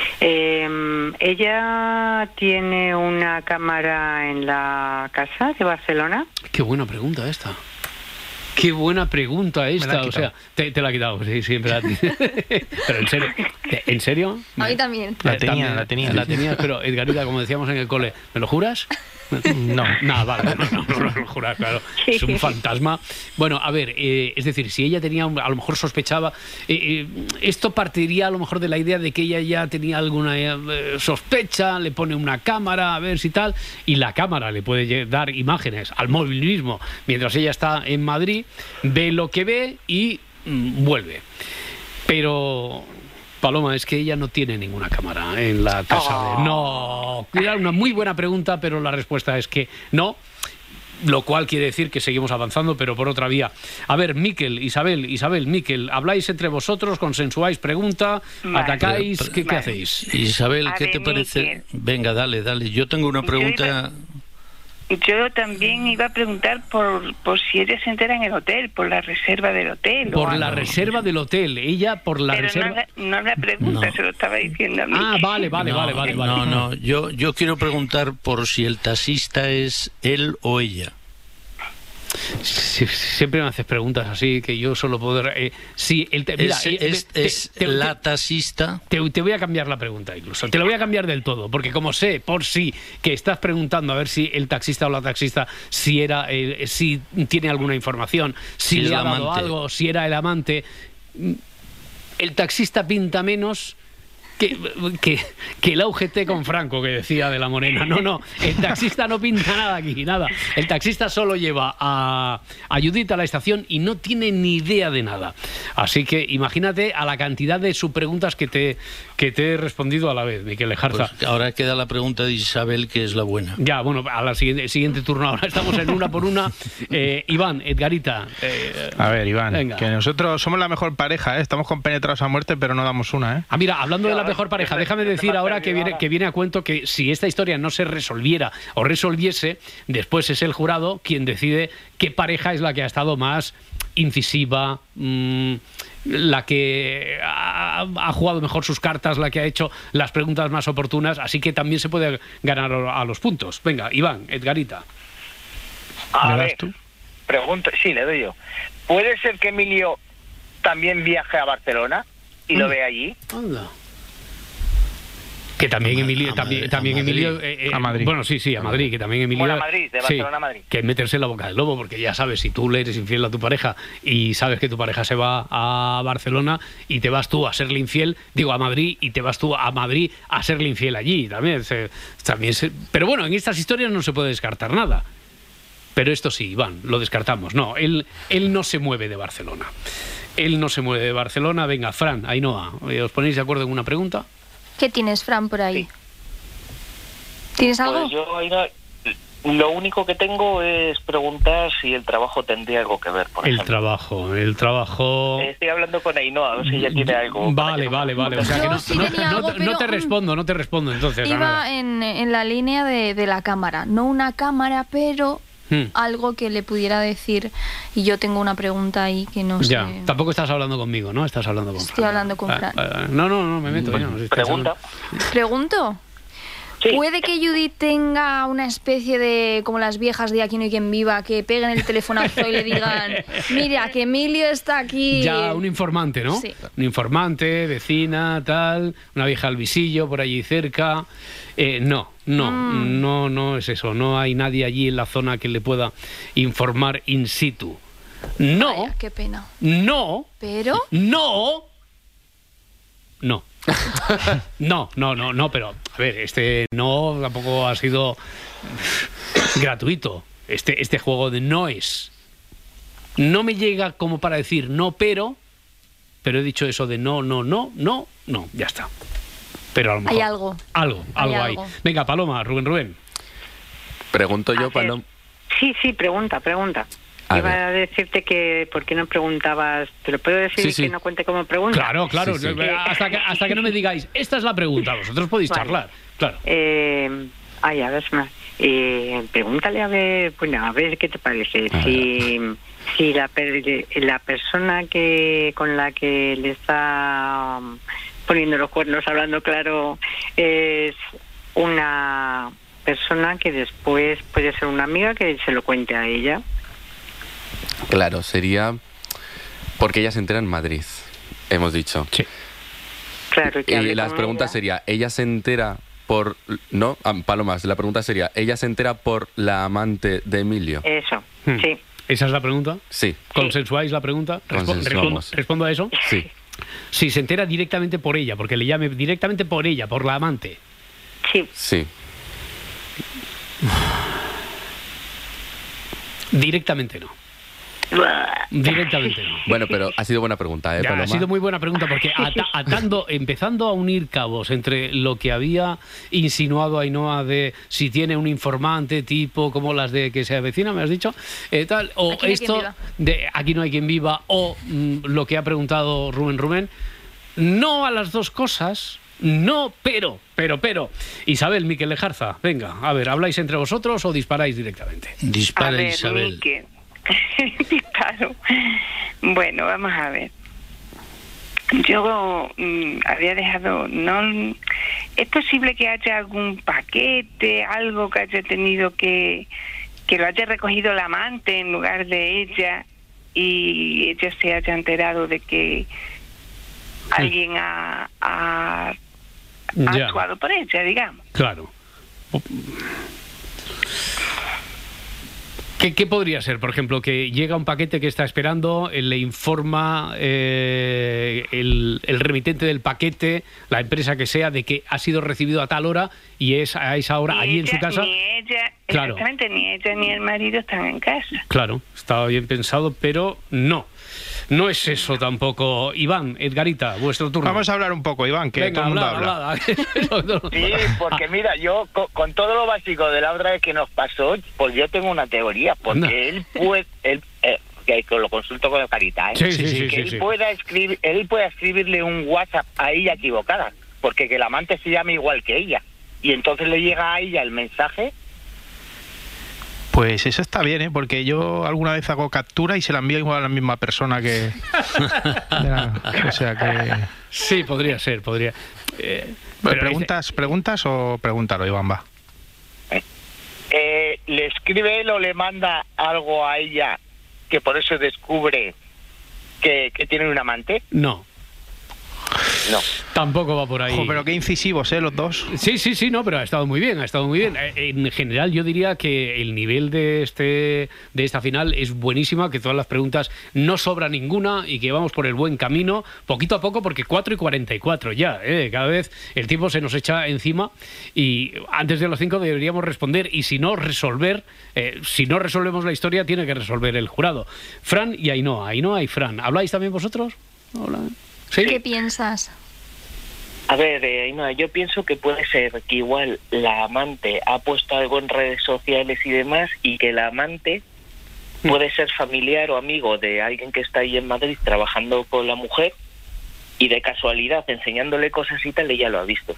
eh, ella tiene una cámara en la casa de Barcelona. Qué buena pregunta esta. Qué buena pregunta esta. O sea, te, te la he quitado, sí, siempre la Pero en serio, ¿en serio? A mí también. La tenía, la tenía. La tenía, pero Edgarita, como decíamos en el cole, ¿me lo juras? No. Nada, vale, no, no, no, no, no jurar, claro. Sí. Es un fantasma. Bueno, a ver, eh, es decir, si ella tenía, a lo mejor sospechaba, eh, eh, esto partiría a lo mejor de la idea de que ella ya tenía alguna eh, sospecha, le pone una cámara a ver si tal, y la cámara le puede dar imágenes al móvil mismo, mientras ella está en Madrid, ve lo que ve y mm, vuelve. Pero... Paloma, es que ella no tiene ninguna cámara en la casa oh. de... No, era una muy buena pregunta, pero la respuesta es que no, lo cual quiere decir que seguimos avanzando, pero por otra vía. A ver, Miquel, Isabel, Isabel, Miquel, ¿habláis entre vosotros, consensuáis pregunta, vale. atacáis? ¿Qué, vale. ¿Qué hacéis? Isabel, A ¿qué ver, te parece? Miquel. Venga, dale, dale. Yo tengo una pregunta... Yo también iba a preguntar por, por si ella se entera en el hotel, por la reserva del hotel. Por la reserva del hotel, ella por la Pero reserva... no, no la pregunta, no. Se lo estaba diciendo a mí. Ah, vale, vale, no, vale, vale, vale. No, no, yo, yo quiero preguntar por si el taxista es él o ella. Sí, siempre me haces preguntas así que yo solo puedo... Eh, sí, el te, mira, es, eh, es, te, es te, la taxista. Te, te voy a cambiar la pregunta incluso. Te lo voy a cambiar del todo, porque como sé por sí que estás preguntando a ver si el taxista o la taxista si era eh, si tiene alguna información, si, si le ha dado amante. algo, si era el amante. El taxista pinta menos Que, que, que el U G T con Franco, que decía de la Morena. No, no, el taxista no pinta nada aquí, nada. El taxista solo lleva a, a Judith a la estación y no tiene ni idea de nada. Así que imagínate a la cantidad de subpreguntas que te, que te he respondido a la vez, Miquel Lejarza. Pues ahora queda la pregunta de Isabel, que es la buena. Ya, bueno, a la siguiente, siguiente turno ahora. Estamos en una por una. Eh, Iván, Edgarita. Eh, a ver, Iván, venga. Que nosotros somos la mejor pareja, ¿eh? Estamos compenetrados a muerte, pero no damos una, ¿eh? Ah, mira, hablando de la mejor pareja, déjame decir ahora que viene, que viene a cuento que si esta historia no se resolviera o resolviese, después es el jurado quien decide qué pareja es la que ha estado más incisiva, mmm, la que ha, ha jugado mejor sus cartas, la que ha hecho las preguntas más oportunas, así que también se puede ganar a los puntos. Venga, Iván, Edgarita. A ver, tú? Pregunta, sí, le doy yo. ¿Puede ser que Emilio también viaje a Barcelona y mm. lo vea allí? Anda. Que también a Emilio, a también, Madrid, también a Emilio, eh, eh, a Madrid. Bueno, sí, sí, a Madrid, que también Emilio. Bueno, a Madrid, de Barcelona sí, a Madrid. Que es meterse en la boca del lobo, porque ya sabes, si tú le eres infiel a tu pareja y sabes que tu pareja se va a Barcelona y te vas tú a serle infiel, digo a Madrid, y te vas tú a Madrid a serle infiel allí, también, se, también se, pero bueno, en estas historias no se puede descartar nada. Pero esto sí, Iván, lo descartamos. No, él, él no se mueve de Barcelona. Él no se mueve de Barcelona. Venga, Fran, Ainhoa, ¿os ponéis de acuerdo en una pregunta? ¿Qué tienes, Fran, por ahí? Sí. ¿Tienes algo? Pues yo, Ainhoa, Lo único que tengo es preguntar si el trabajo tendría algo que ver, por El ejemplo. trabajo, el trabajo... Estoy hablando con Ainhoa, a ver si ella tiene algo. Vale, vale, vale. O sea que Yo no, sí no- tenía no- algo, no pero, te mm, respondo, no te respondo entonces. a nada. Iba en, en la línea de, de la cámara. No una cámara, pero Hmm. algo que le pudiera decir. Y yo tengo una pregunta ahí que no sé. Ya, tampoco estás hablando conmigo, ¿no? Estás hablando con Estoy Fran. hablando con Ah, Fran. ah, no, no, no, me meto. yo no, si estás Pregunta. ¿Pregunto? ¿Puede que Judith tenga una especie de, como las viejas de Aquí no hay quien viva, que peguen el telefonazo y le digan, mira, que Emilio está aquí? Ya, un informante, ¿no? Sí. Un informante, vecina, tal, una vieja al visillo por allí cerca. Eh, no, no, Mm. no, no es eso. No hay nadie allí en la zona que le pueda informar in situ. No, Vaya, qué pena. no, Pero... no, no. No, no, no, no, pero a ver, este no tampoco ha sido gratuito. Este, este juego de no es. No me llega como para decir no, pero, pero he dicho eso de no, no, no, no, no, ya está. Pero a lo mejor. Hay algo. Algo, Hay algo hay. algo. Venga, Paloma, Rubén, Rubén. Pregunto yo, A ver. Paloma. Sí, sí, pregunta, pregunta. A Iba ver. a decirte que, ¿por qué no preguntabas? ¿Te lo puedo decir Sí, y sí. que no cuente como pregunta? Claro, claro. Sí, sí. Hasta, que, hasta que no me digáis, esta es la pregunta, vosotros podéis Vale. charlar. Claro. Eh, ay, a ver, más. Eh, pregúntale a ver, bueno, a ver qué te parece. A ver. Si, si la, per- la persona que con la que le está um, poniendo los cuernos, hablando claro, es una persona que después puede ser una amiga que se lo cuente a ella. Claro, sería porque ella se entera en Madrid, hemos dicho. Sí. Claro, y que Y hable las con preguntas ella. sería, ella se entera por... No, ah, Palomas, la pregunta sería, ¿ella se entera por la amante de Emilio? Eso, Hmm. sí. ¿Esa es la pregunta? Sí. ¿Consensuáis la pregunta? Respo- Consensuamos. respondo, ¿Respondo a eso? Sí. Si se entera directamente por ella, porque le llame directamente por ella, por la amante. Sí. Sí. Directamente no. Directamente no. Bueno, pero ha sido buena pregunta, ¿eh, Ya, Paloma? ha sido muy buena pregunta porque ata- atando, empezando a unir cabos entre lo que había insinuado Ainhoa de si tiene un informante tipo como las de que se avecina, me has dicho, eh, tal, o Aquí no hay quien esto viva. de aquí no hay quien viva, o mm, lo que ha preguntado Rubén Rubén, no a las dos cosas. No, pero, pero, pero. Isabel, Miquel Lejarza, venga, a ver, ¿habláis entre vosotros o disparáis directamente? Dispara, a ver, Isabel. Mique. Disparo. Bueno, vamos a ver. Yo mm, había dejado... no ¿Es posible que haya algún paquete, algo que haya tenido que... que lo haya recogido la amante en lugar de ella y ella se haya enterado de que alguien ha, ha, ha Ya. actuado por ella, digamos? Claro. ¿Qué, qué podría ser? Por ejemplo, que llega un paquete que está esperando, eh, le informa eh, el, el remitente del paquete, la empresa que sea, de que ha sido recibido a tal hora y es a esa hora Ni allí en ella- su casa. Ni ella, Claro. exactamente, ni ella ni el marido están en casa. Claro, estaba bien pensado, pero no. No es eso tampoco. Iván, Edgarita, vuestro turno. Vamos a hablar un poco, Iván, que Venga, todo el mundo hablad, habla. hablad. Sí, porque mira, yo con, con todo lo básico de la otra vez que nos pasó, pues yo tengo una teoría, porque Anda. él puede, él, eh, que lo consulto con el Carita, ¿eh? Sí, sí, sí, que sí, él sí. pueda escribir, él pueda escribirle un WhatsApp a ella equivocada, porque que el amante se llame igual que ella, y entonces le llega a ella el mensaje. Pues eso está bien, ¿eh? Porque yo alguna vez hago captura y se la envío igual a la misma persona que... de la- o sea que... Sí, podría ser, podría. Eh, Pero ¿Preguntas, ¿Preguntas o pregúntalo, Iván, va? Eh, le escribe él o le manda algo a ella que por eso descubre que, que tiene un amante. No. No. Tampoco va por ahí. Ojo, pero qué incisivos, ¿eh? Los dos. Sí, sí, sí, no, pero ha estado muy bien, ha estado muy bien. Eh, En general, yo diría que el nivel de este de esta final es buenísima, que todas las preguntas no sobra ninguna y que vamos por el buen camino, poquito a poco, porque cuatro y cuarenta y cuatro ya, ¿eh? Cada vez el tiempo se nos echa encima y antes de los cinco deberíamos responder y si no, resolver. Eh, si no resolvemos la historia, tiene que resolver el jurado. Fran y Ainhoa, Ainhoa y Fran. ¿Habláis también vosotros? Hola. ¿Sí? ¿Qué piensas? A ver, eh, Ainhoa, yo pienso que puede ser que igual la amante ha puesto algo en redes sociales y demás, y que la amante puede ser familiar o amigo de alguien que está ahí en Madrid trabajando con la mujer, y de casualidad, enseñándole cosas y tal, ella lo ha visto.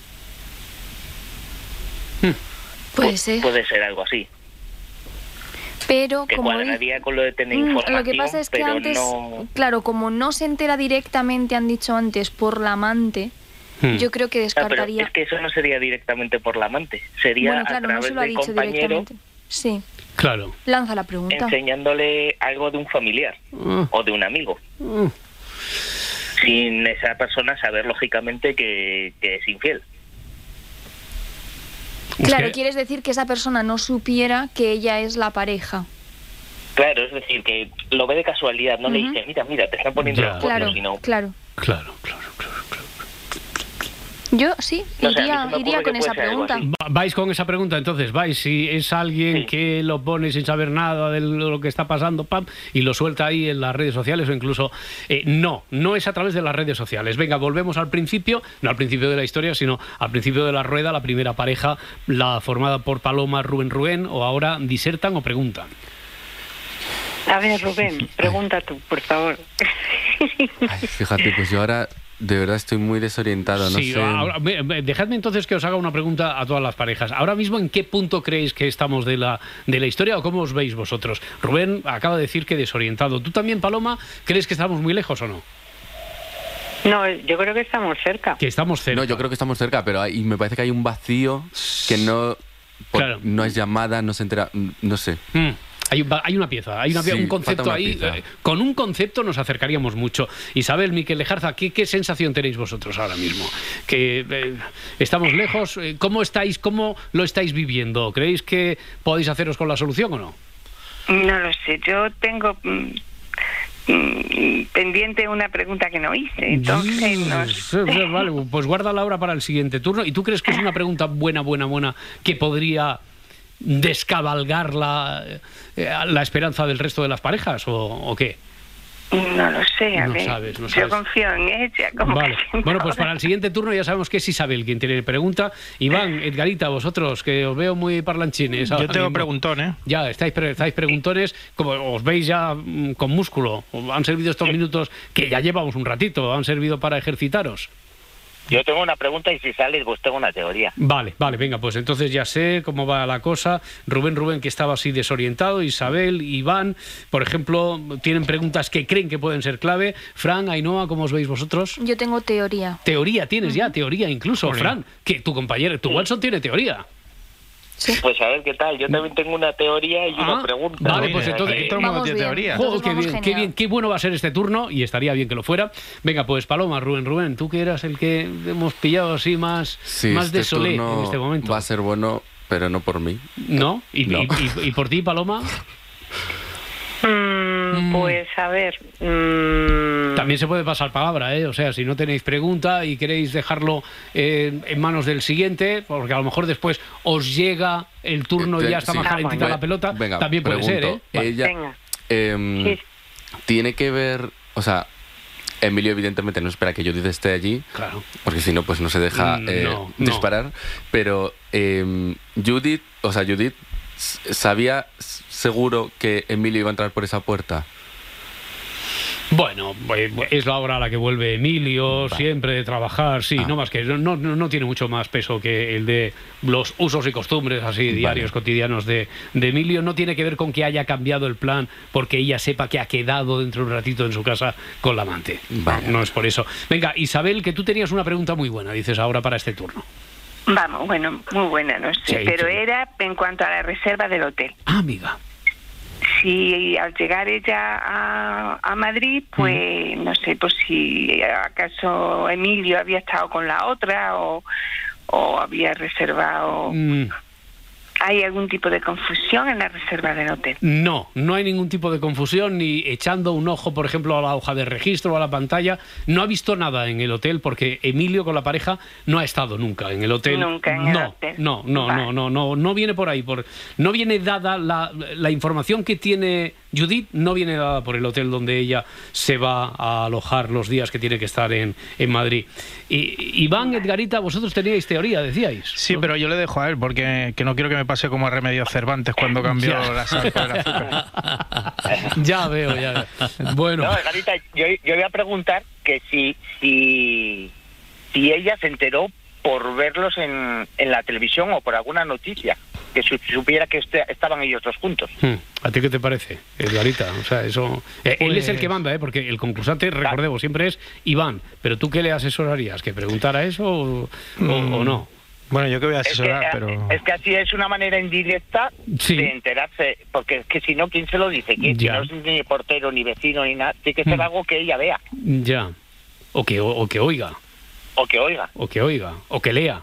Puede Pu- ser. Puede ser algo así. Pero Que como cuadraría con lo de tener Mm, información, lo que pasa es que pero antes, no... claro, como no se entera directamente, han dicho antes, por la amante, Hmm. yo creo que Ah, pero descartaría... es que eso no sería directamente por la amante, sería Bueno, claro, a no través se lo ha del dicho compañero directamente. Sí, Claro. lanza la pregunta. enseñándole algo de un familiar Mm. o de un amigo, Mm. sin esa persona saber lógicamente que, que es infiel. Claro, que- quieres decir que esa persona no supiera que ella es la pareja. Claro, es decir, que lo ve de casualidad, no le Ujú. dice, mira, mira, te están poniendo Ya. los cuernos, Claro, sino... claro. Claro, claro. Yo sí, No sé, a mí iría, se me iría ocurre con que esa puede ser algo pregunta. así. Va- Vais con esa pregunta, entonces, vais, si es alguien que lo pone sin saber nada de lo que está pasando, pam, y lo suelta ahí en las redes sociales o incluso... eh, no, no es a través de las redes sociales. Venga, volvemos al principio, no al principio de la historia, sino al principio de la rueda, la primera pareja, la formada por Paloma, Rubén, Rubén, o ahora disertan o preguntan. A ver, Rubén, pregunta tú, por favor. Ay, fíjate, pues yo ahora de verdad estoy muy desorientado, no Sí, sé. ahora- ve- ve- dejadme entonces que os haga una pregunta a todas las parejas. Ahora mismo, ¿en qué punto creéis que estamos de la, de la historia o cómo os veis vosotros? Rubén acaba de decir que desorientado. ¿Tú también, Paloma, crees que estamos muy lejos o no? No, yo creo que estamos cerca. Que estamos cerca. No, yo creo que estamos cerca, pero hay- me parece que hay un vacío que no... por- Claro. No es llamada, no se entera, no sé. Mm. Hay, va- hay una pieza, hay una pie- Sí, un concepto falta una ahí. pieza. eh, con un concepto nos acercaríamos mucho. Isabel, Miquel Lejarza, ¿qué, qué sensación tenéis vosotros ahora mismo? ¿Que eh, estamos lejos? Eh, ¿Cómo estáis? ¿Cómo lo estáis viviendo? ¿Creéis que podéis haceros con la solución o no? No lo sé, yo tengo mm, mm, pendiente una pregunta que no hice, entonces no Sí, sé. sí, vale, pues guárdala ahora para el siguiente turno. ¿Y tú crees que es una pregunta buena, buena, buena que podría descabalgar la, eh, la esperanza del resto de las parejas o, o qué? No lo sé, a No ver. sabes, no yo sabes. confío en ella. Como Vale. que siempre Bueno, pues ahora. para el siguiente turno ya sabemos que es Isabel quien tiene pregunta. Iván, Edgarita, vosotros, que os veo muy parlanchines. Yo ahora tengo mismo. preguntón, ¿eh? Ya, estáis, pre- estáis preguntones, como os veis ya mm, con músculo. ¿Os han servido estos minutos que ya llevamos un ratito? ¿Han servido para ejercitaros? Yo tengo una pregunta y si sales, pues tengo una teoría. Vale, vale, venga, pues entonces ya sé cómo va la cosa. Rubén, Rubén, que estaba así desorientado. Isabel, Iván, por ejemplo, tienen preguntas que creen que pueden ser clave. Fran, Ainhoa, ¿cómo os veis vosotros? Yo tengo teoría. Teoría, tienes ya, teoría incluso, Joder. Fran, que tu compañero, tu Watson tiene teoría. Pues a ver qué tal, yo también tengo una teoría y una Ah, pregunta. Vale, pues entonces... Aquí todo el mundo Vamos tiene bien. teoría. Joder, Entonces qué vamos bien, qué genial. bien, qué bueno va a ser este turno y estaría bien que lo fuera. Venga, pues Paloma, Rubén, Rubén, tú que eras el que hemos pillado así más, Sí, más este de solé turno en este momento. va a ser bueno, pero no por mí. ¿No? ¿Y, No. y- y- y por ti, Paloma? Mm, pues a ver. mm, También se puede pasar palabra, ¿eh? O sea, si no tenéis pregunta y queréis dejarlo eh, en manos del siguiente, porque a lo mejor después os llega el turno y Eh, ya está sí. más Ah, calentita bueno. la pelota, Venga, también puede ser, ¿eh? pregunto. Vale. Ella, Venga. em, Sí. tiene que ver, o sea, Emilio evidentemente no espera que Judith esté allí, Claro. porque si no, pues no se deja Mm, eh, no, no. disparar. Pero em, Judith, o sea, Judith s- sabía s- seguro que Emilio iba a entrar por esa puerta. Bueno, pues, es la hora a la que vuelve Emilio, siempre de trabajar, sí, Ah. no más que no, no, no tiene mucho más peso que el de los usos y costumbres así diarios, cotidianos de, de Emilio. No tiene que ver con que haya cambiado el plan porque ella sepa que ha quedado dentro de un ratito en su casa con la amante. Vale. No es por eso. Venga, Isabel, que tú tenías una pregunta muy buena, dices ahora para este turno. Vamos, bueno, muy buena, no sé. Sí, pero sí. era en cuanto a la reserva del hotel. Ah, amiga. Si al llegar ella a, a Madrid, pues no sé, pues si acaso Emilio había estado con la otra o, o había reservado Mm, ¿Hay algún tipo de confusión en la reserva del hotel? No, no hay ningún tipo de confusión, ni echando un ojo, por ejemplo, a la hoja de registro o a la pantalla. No ha visto nada en el hotel porque Emilio con la pareja no ha estado nunca en el hotel. Nunca en no, el hotel. No, no, vale. no, no, no, no viene por ahí. Por, no viene dada la, la información que tiene Judith, no viene dada por el hotel donde ella se va a alojar los días que tiene que estar en, en Madrid. Y, Iván, Edgarita, vosotros teníais teoría, decíais. Sí, ¿no? Pero yo le dejo a él porque que no quiero que me pase como a Remedios Cervantes cuando cambió Ya. la sal por el azúcar. Ya veo, ya veo. Bueno. No, Edgarita, yo, yo voy a preguntar que si, si, si ella se enteró por verlos en, en la televisión o por alguna noticia, que su, supiera que este, estaban ellos dos juntos. Hmm. ¿A ti qué te parece, Edgarita? O sea, eso... Eh, Pues... Él es el que manda, ¿eh? Porque el concursante, recordemos, siempre es Iván. Pero ¿tú qué le asesorarías? ¿Que preguntara eso o, mm. o, o no? Bueno, yo que voy a asesorar, es que, pero... Es que así es una manera indirecta sí. de enterarse, porque es que si no, ¿quién se lo dice? ¿Quién? Si no es ni portero, ni vecino, ni nada, tiene que ser mm. algo que ella vea. Ya. O que, o, o que oiga. O que oiga. O que oiga. O que lea.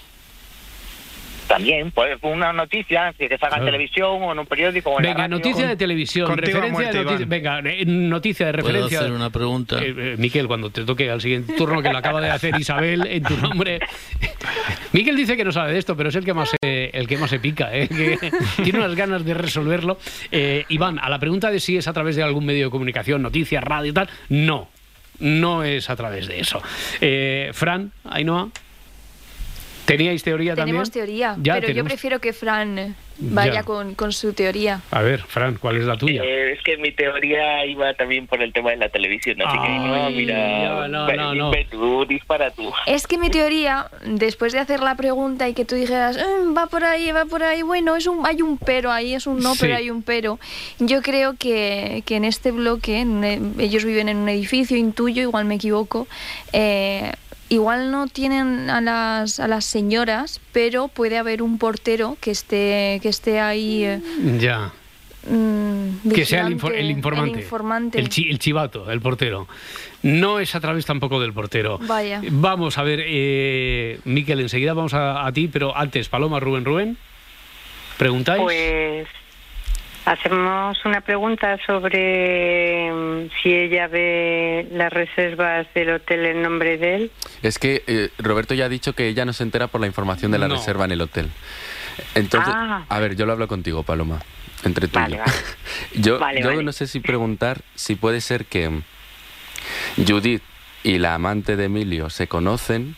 También, pues una noticia que salga claro. en televisión o en un periódico o en Venga, la radio. noticia de televisión, Contigo referencia muerte, de noticia, venga, noticia de referencia. ¿Puedo hacer una pregunta? Eh, eh, Miquel, cuando te toque al siguiente turno, que lo acaba de hacer Isabel en tu nombre. Miquel dice que no sabe de esto, pero es el que más se, el que más se pica, ¿eh? Que tiene unas ganas de resolverlo. Eh, Iván, a la pregunta de si es a través de algún medio de comunicación, noticias, radio y tal, no, no es a través de eso. Eh, Fran, Ainhoa. ¿Teníais teoría Tenemos también? Tenemos teoría, ya, pero tenemos... yo prefiero que Fran vaya con, con su teoría. A ver, Fran, ¿cuál es la tuya? Eh, es que mi teoría iba también por el tema de la televisión, así Ay, que no, mira, no, no, no. tú, dispara tú. Es que mi teoría, después de hacer la pregunta y que tú dijeras, mm, va por ahí, va por ahí, bueno, es un, hay un pero ahí, es un no, sí. pero hay un pero. Yo creo que, que en este bloque, en, ellos viven en un edificio, intuyo, igual me equivoco, eh... igual no tienen a las a las señoras, pero puede haber un portero que esté que esté ahí. Eh, ya. Mmm, que sea el, infor el informante. El, informante. El, chi el chivato, el portero. No es a través tampoco del portero. Vaya. Vamos a ver, eh, Miquel, enseguida vamos a, a ti, pero antes, Paloma, Rubén, Rubén. ¿Preguntáis? Pues hacemos una pregunta sobre um, si ella ve las reservas del hotel en nombre de él. Es que eh, Roberto ya ha dicho que ella no se entera por la información de la no. reserva en el hotel. Entonces, ah. a ver, yo lo hablo contigo, Paloma, entre tú vale, y yo. Vale. yo vale, yo vale. no sé si preguntar si puede ser que Judith y la amante de Emilio se conocen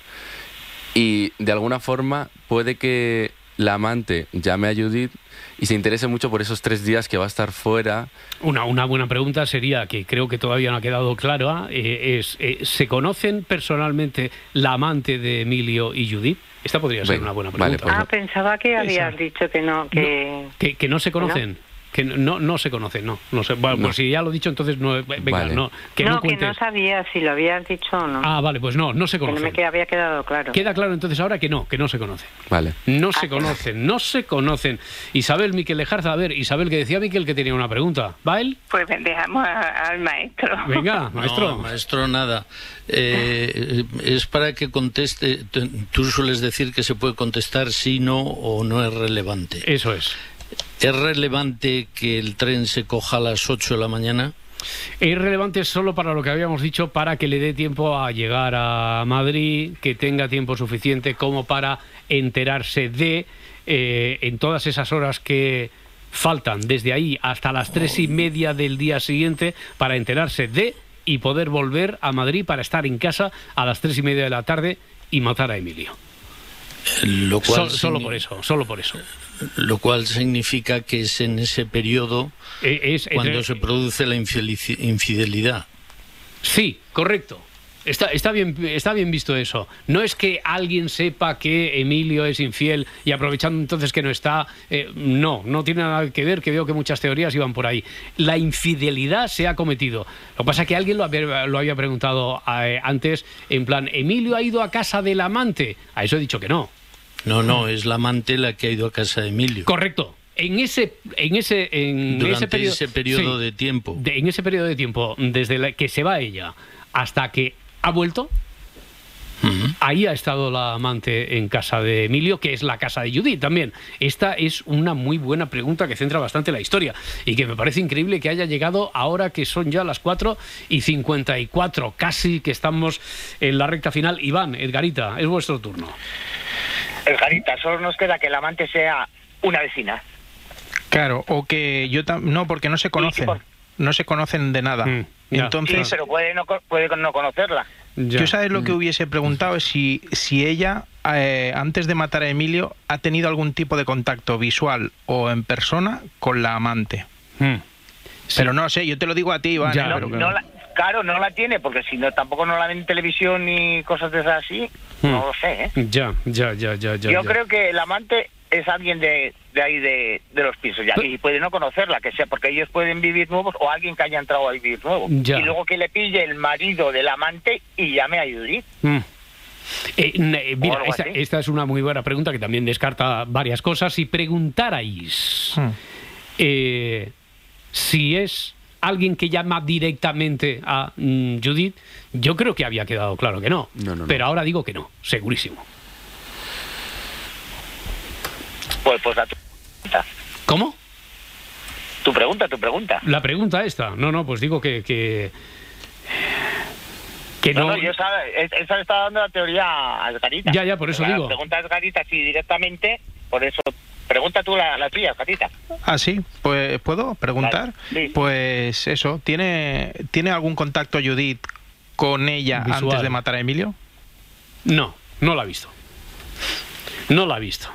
y de alguna forma puede que la amante llame a Judith y se interese mucho por esos tres días que va a estar fuera. Una, una buena pregunta sería, que creo que todavía no ha quedado clara, eh, es, eh, ¿se conocen personalmente la amante de Emilio y Judith? Esta podría ser Venga, una buena pregunta. Vale, pues ah, pensaba que habías Esa. dicho que no, que... No, que, que no se conocen. ¿No? Que no, no se conocen, no. no sé. Bueno, no. Pues si ya lo he dicho, entonces no. Venga, vale. no. Que no, no, que no sabía si lo habías dicho o no. Ah, vale, pues no, no se conocen. Que no me había quedado claro. Queda claro entonces ahora que no, que no se conocen. Vale. No ah, se conocen, no se conocen. Isabel, Miquel Lejarza, a ver, Isabel, que decía Miquel que tenía una pregunta. ¿Va él? Pues dejamos a, al maestro. Venga, maestro. No, maestro, nada. Eh, es para que conteste. Tú sueles decir que se puede contestar sí, no o no es relevante. Eso es. ¿Es relevante que el tren se coja a las ocho de la mañana? Es relevante solo para lo que habíamos dicho, para que le dé tiempo a llegar a Madrid, que tenga tiempo suficiente como para enterarse de, eh, en todas esas horas que faltan, desde ahí hasta las tres y media del día siguiente, para enterarse de y poder volver a Madrid para estar en casa a las tres y media de la tarde y matar a Emilio. Lo cual so, solo por eso, solo por eso. Lo cual significa que es en ese periodo es, es, cuando es, se produce la infidelidad. Sí, correcto. Está, está, bien, está bien visto eso. No es que alguien sepa que Emilio es infiel y aprovechando entonces que no está... Eh, no, no tiene nada que ver, que veo que muchas teorías iban por ahí. La infidelidad se ha cometido. Lo que pasa es que alguien lo había, lo había preguntado eh, antes, en plan, ¿Emilio ha ido a casa del amante? A eso he dicho que no. No, no, es la amante la que ha ido a casa de Emilio. Correcto. En ese, en ese, en Durante ese periodo, ese periodo sí, de tiempo. De, en ese periodo de tiempo, desde la que se va ella hasta que ha vuelto, Uh-huh. Ahí ha estado la amante en casa de Emilio, que es la casa de Judith también. Esta es una muy buena pregunta que centra bastante la historia y que me parece increíble que haya llegado ahora que son ya las cuatro y cincuenta y cuatro, casi que estamos en la recta final. Iván, Edgarita, es vuestro turno. Edgarita, solo nos queda que el amante sea una vecina. Claro, o que yo tam- no, porque no se conocen, sí, por... no se conocen de nada. Mm, Entonces, sí, pero puede no, puede no conocerla. Ya. Yo sabes lo que hubiese preguntado es si, si ella, eh, antes de matar a Emilio, ha tenido algún tipo de contacto visual o en persona con la amante. Mm. Sí. Pero no sé, yo te lo digo a ti, Iván. Ya, ¿eh? no, pero, no la, claro, no la tiene, porque si no tampoco no la ven en televisión ni cosas de esas así, mm. no lo sé, ¿eh? Ya, ya, ya, ya, ya. Yo ya. creo que el amante es alguien de, de ahí de, de los pisos, ya, y puede no conocerla, que sea porque ellos pueden vivir nuevos o alguien que haya entrado a vivir nuevo. Ya. Y luego que le pille el marido del amante y llame a Judith. Mm. Eh, eh, mira, esta, esta es una muy buena pregunta que también descarta varias cosas. Si preguntarais mm. eh, si es alguien que llama directamente a mm, Judith, yo creo que había quedado claro que no, no, no pero no. Ahora digo que no, segurísimo. Pues, pues la tu pregunta. ¿Cómo? Tu pregunta, tu pregunta. La pregunta esta. No, no, pues digo que... que... Que no, no, no, yo sabe, esa le está dando la teoría a Edgarita. Ya, ya, por eso la digo. Pregunta a Edgarita sí directamente, por eso pregunta tú la, la tuya, Edgarita. Ah, sí, pues ¿puedo preguntar? Vale. Sí. Pues eso, ¿tiene, ¿tiene algún contacto Judith con ella visual antes de matar a Emilio? No, no la ha visto. No la ha visto.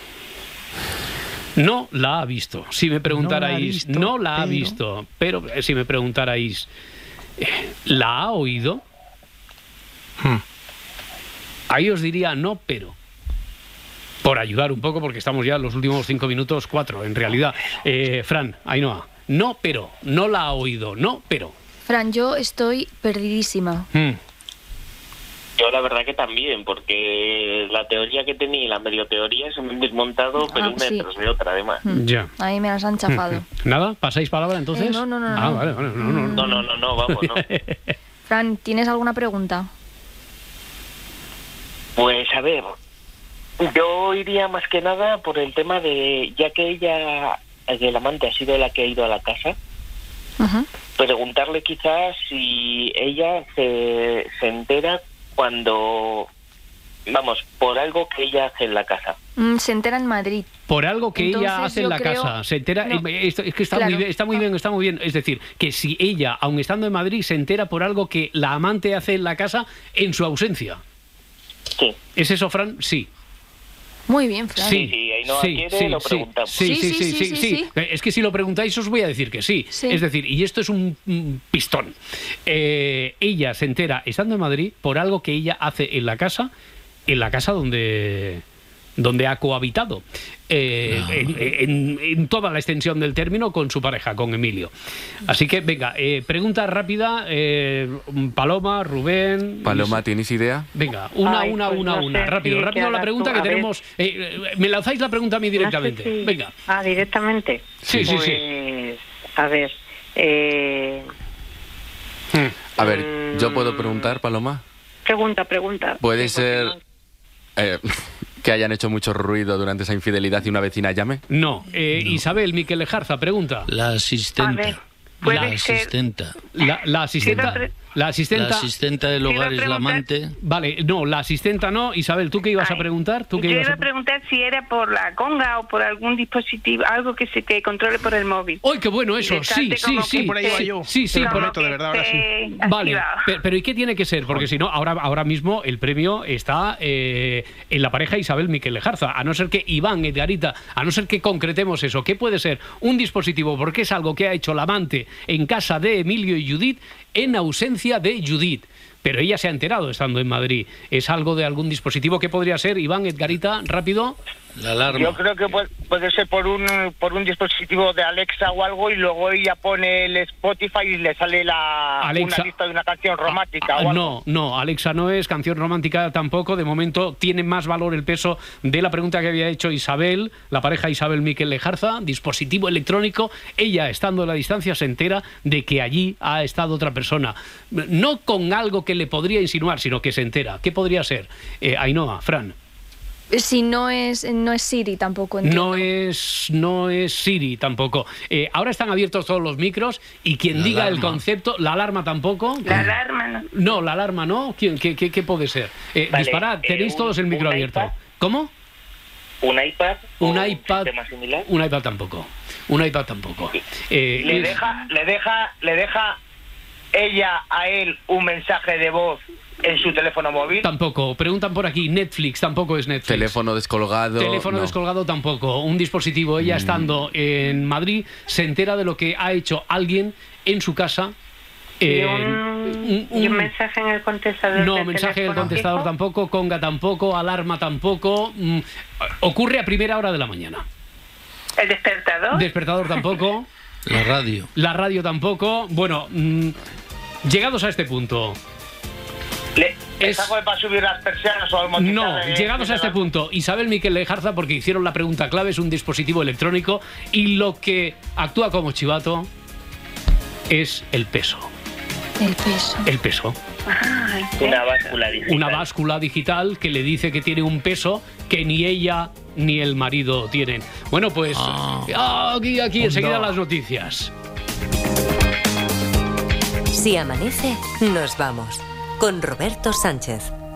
No la ha visto. Si me preguntarais, no la ha visto, pero, pero si me preguntarais, ¿la ha oído? Hmm. Ahí os diría no, pero por ayudar un poco, porque estamos ya en los últimos cinco minutos, cuatro en realidad. Eh, Fran, Ainhoa, no, pero no la ha oído, no, pero. Fran, yo estoy perdidísima. Hmm. Yo la verdad que también, porque la teoría que tenía y la medio teoría se me han desmontado, pero ah, una sí. detrás de otra además. Hmm. Ya. Ahí me las han chafado. ¿Nada? ¿Pasáis palabra entonces? Eh, no, no, no. Ah, no. vale, vale. No, no, no, no, no, no vamos, no. Fran, ¿tienes alguna pregunta? Pues a ver, yo iría más que nada por el tema de, ya que ella, el amante ha sido la que ha ido a la casa, uh-huh. preguntarle quizás si ella se, se entera cuando, vamos, por algo que ella hace en la casa. Mm, se entera en Madrid. Por algo que Entonces, ella hace en la creo... casa. Se entera, no. es, es que está, claro. muy bien, está muy bien, está muy bien. Es decir, que si ella, aun estando en Madrid, se entera por algo que la amante hace en la casa en su ausencia. Sí. ¿Es eso, Fran? Sí. Muy bien, Fran. Sí, sí, ahí no sí, quiere, sí, lo preguntamos. Sí sí sí sí, sí, sí, sí, sí, sí. Es que si lo preguntáis os voy a decir que sí. sí. Es decir, y esto es un, un pistón. Eh, ella se entera, estando en Madrid, por algo que ella hace en la casa, en la casa donde... donde ha cohabitado eh, no. en, en, en toda la extensión del término con su pareja, con Emilio. Así que, venga, eh, pregunta rápida, eh, Paloma, Rubén... Paloma, ¿tienes idea? Venga, una, Ay, una, pues una, no una, sé, rápido, sí, rápido que la pregunta que tú, tenemos... Eh, me lanzáis la pregunta a mí directamente, no sé si... venga. Ah, directamente. Sí, pues, sí, sí. A ver, eh... A ver, ¿yo puedo preguntar, Paloma? Pregunta, pregunta. ¿Puede sí, ser... No... Eh, que hayan hecho mucho ruido durante esa infidelidad y una vecina llame? No. Eh, no. Isabel Miquel Lejarza, pregunta. La asistenta. La asistenta. La, la asistenta. La asistenta. La asistenta del hogar es la amante. Vale, no, la asistenta no. Isabel, ¿tú qué ibas Ay, a preguntar? ¿Tú qué yo ibas iba a... a preguntar si era por la conga o por algún dispositivo, algo que se que controle por el móvil. ¡Ay, qué bueno eso! Sí, sí, sí. Por ahí va yo. Sí, sí, por esto, de verdad, ahora sí. Vale, pero, pero ¿y qué tiene que ser? Porque si no, ahora, ahora mismo el premio está eh, en la pareja Isabel Miquel Lejarza. A no ser que Iván, Edgarita, a no ser que concretemos eso. ¿Qué puede ser? Un dispositivo, porque es algo que ha hecho la amante en casa de Emilio y Judith en ausencia de Judith. Pero ella se ha enterado estando en Madrid. ¿Es algo de algún dispositivo? ¿Qué podría ser? Iván, Edgarita, rápido. La alarma. Yo creo que puede, puede ser por un por un dispositivo de Alexa o algo, y luego ella pone el Spotify y le sale la Alexa. una lista de una canción romántica. Ah, o algo. No, no, Alexa no es, canción romántica tampoco. De momento tiene más valor el peso de la pregunta que había hecho Isabel, la pareja Isabel Miquel Lejarza, dispositivo electrónico. Ella, estando a la distancia, se entera de que allí ha estado otra persona. No con algo que que le podría insinuar, sino que se entera. ¿Qué podría ser? Eh, Ainhoa, Fran. Si no es, no es Siri tampoco, entiendo. No es, no es Siri tampoco. Eh, ahora están abiertos todos los micros y quien La diga alarma. el concepto, la alarma tampoco. La alarma, ¿no? No, la alarma no. ¿Quién, qué, qué, qué puede ser? Eh, Vale, disparad, eh, tenéis un- todos el micro un abierto. iPad. ¿Cómo? ¿Un iPad? Un o iPad. sistema similar? Un iPad tampoco. Un iPad tampoco. Eh, Le es- deja, le deja, le deja ella a él un mensaje de voz en su teléfono móvil. Tampoco. Preguntan por aquí. Netflix tampoco es Netflix. Teléfono descolgado. Teléfono no. descolgado tampoco. Un dispositivo. Ella estando en Madrid se entera de lo que ha hecho alguien en su casa. ¿Y eh, un, un- y un mensaje en el contestador? No, del mensaje del teléfono contestador fijo? tampoco, conga tampoco, alarma tampoco. mm, ocurre a primera hora de la mañana. ¿El despertador? Despertador tampoco. La radio. La radio tampoco. Bueno, mm, llegados a este punto. Le, Es- ¿Esa fue para subir las persianas o almohadizar? No, Eh, llegados a eh, este punto, Isabel Miquel Lejarza, porque hicieron la pregunta clave, es un dispositivo electrónico y lo que actúa como chivato es el peso. El peso. El peso. Una báscula digital. Una báscula digital que le dice que tiene un peso que ni ella ni el marido tienen. Bueno, pues ah, aquí, aquí, enseguida las noticias. Si amanece, nos vamos. Con Roberto Sánchez.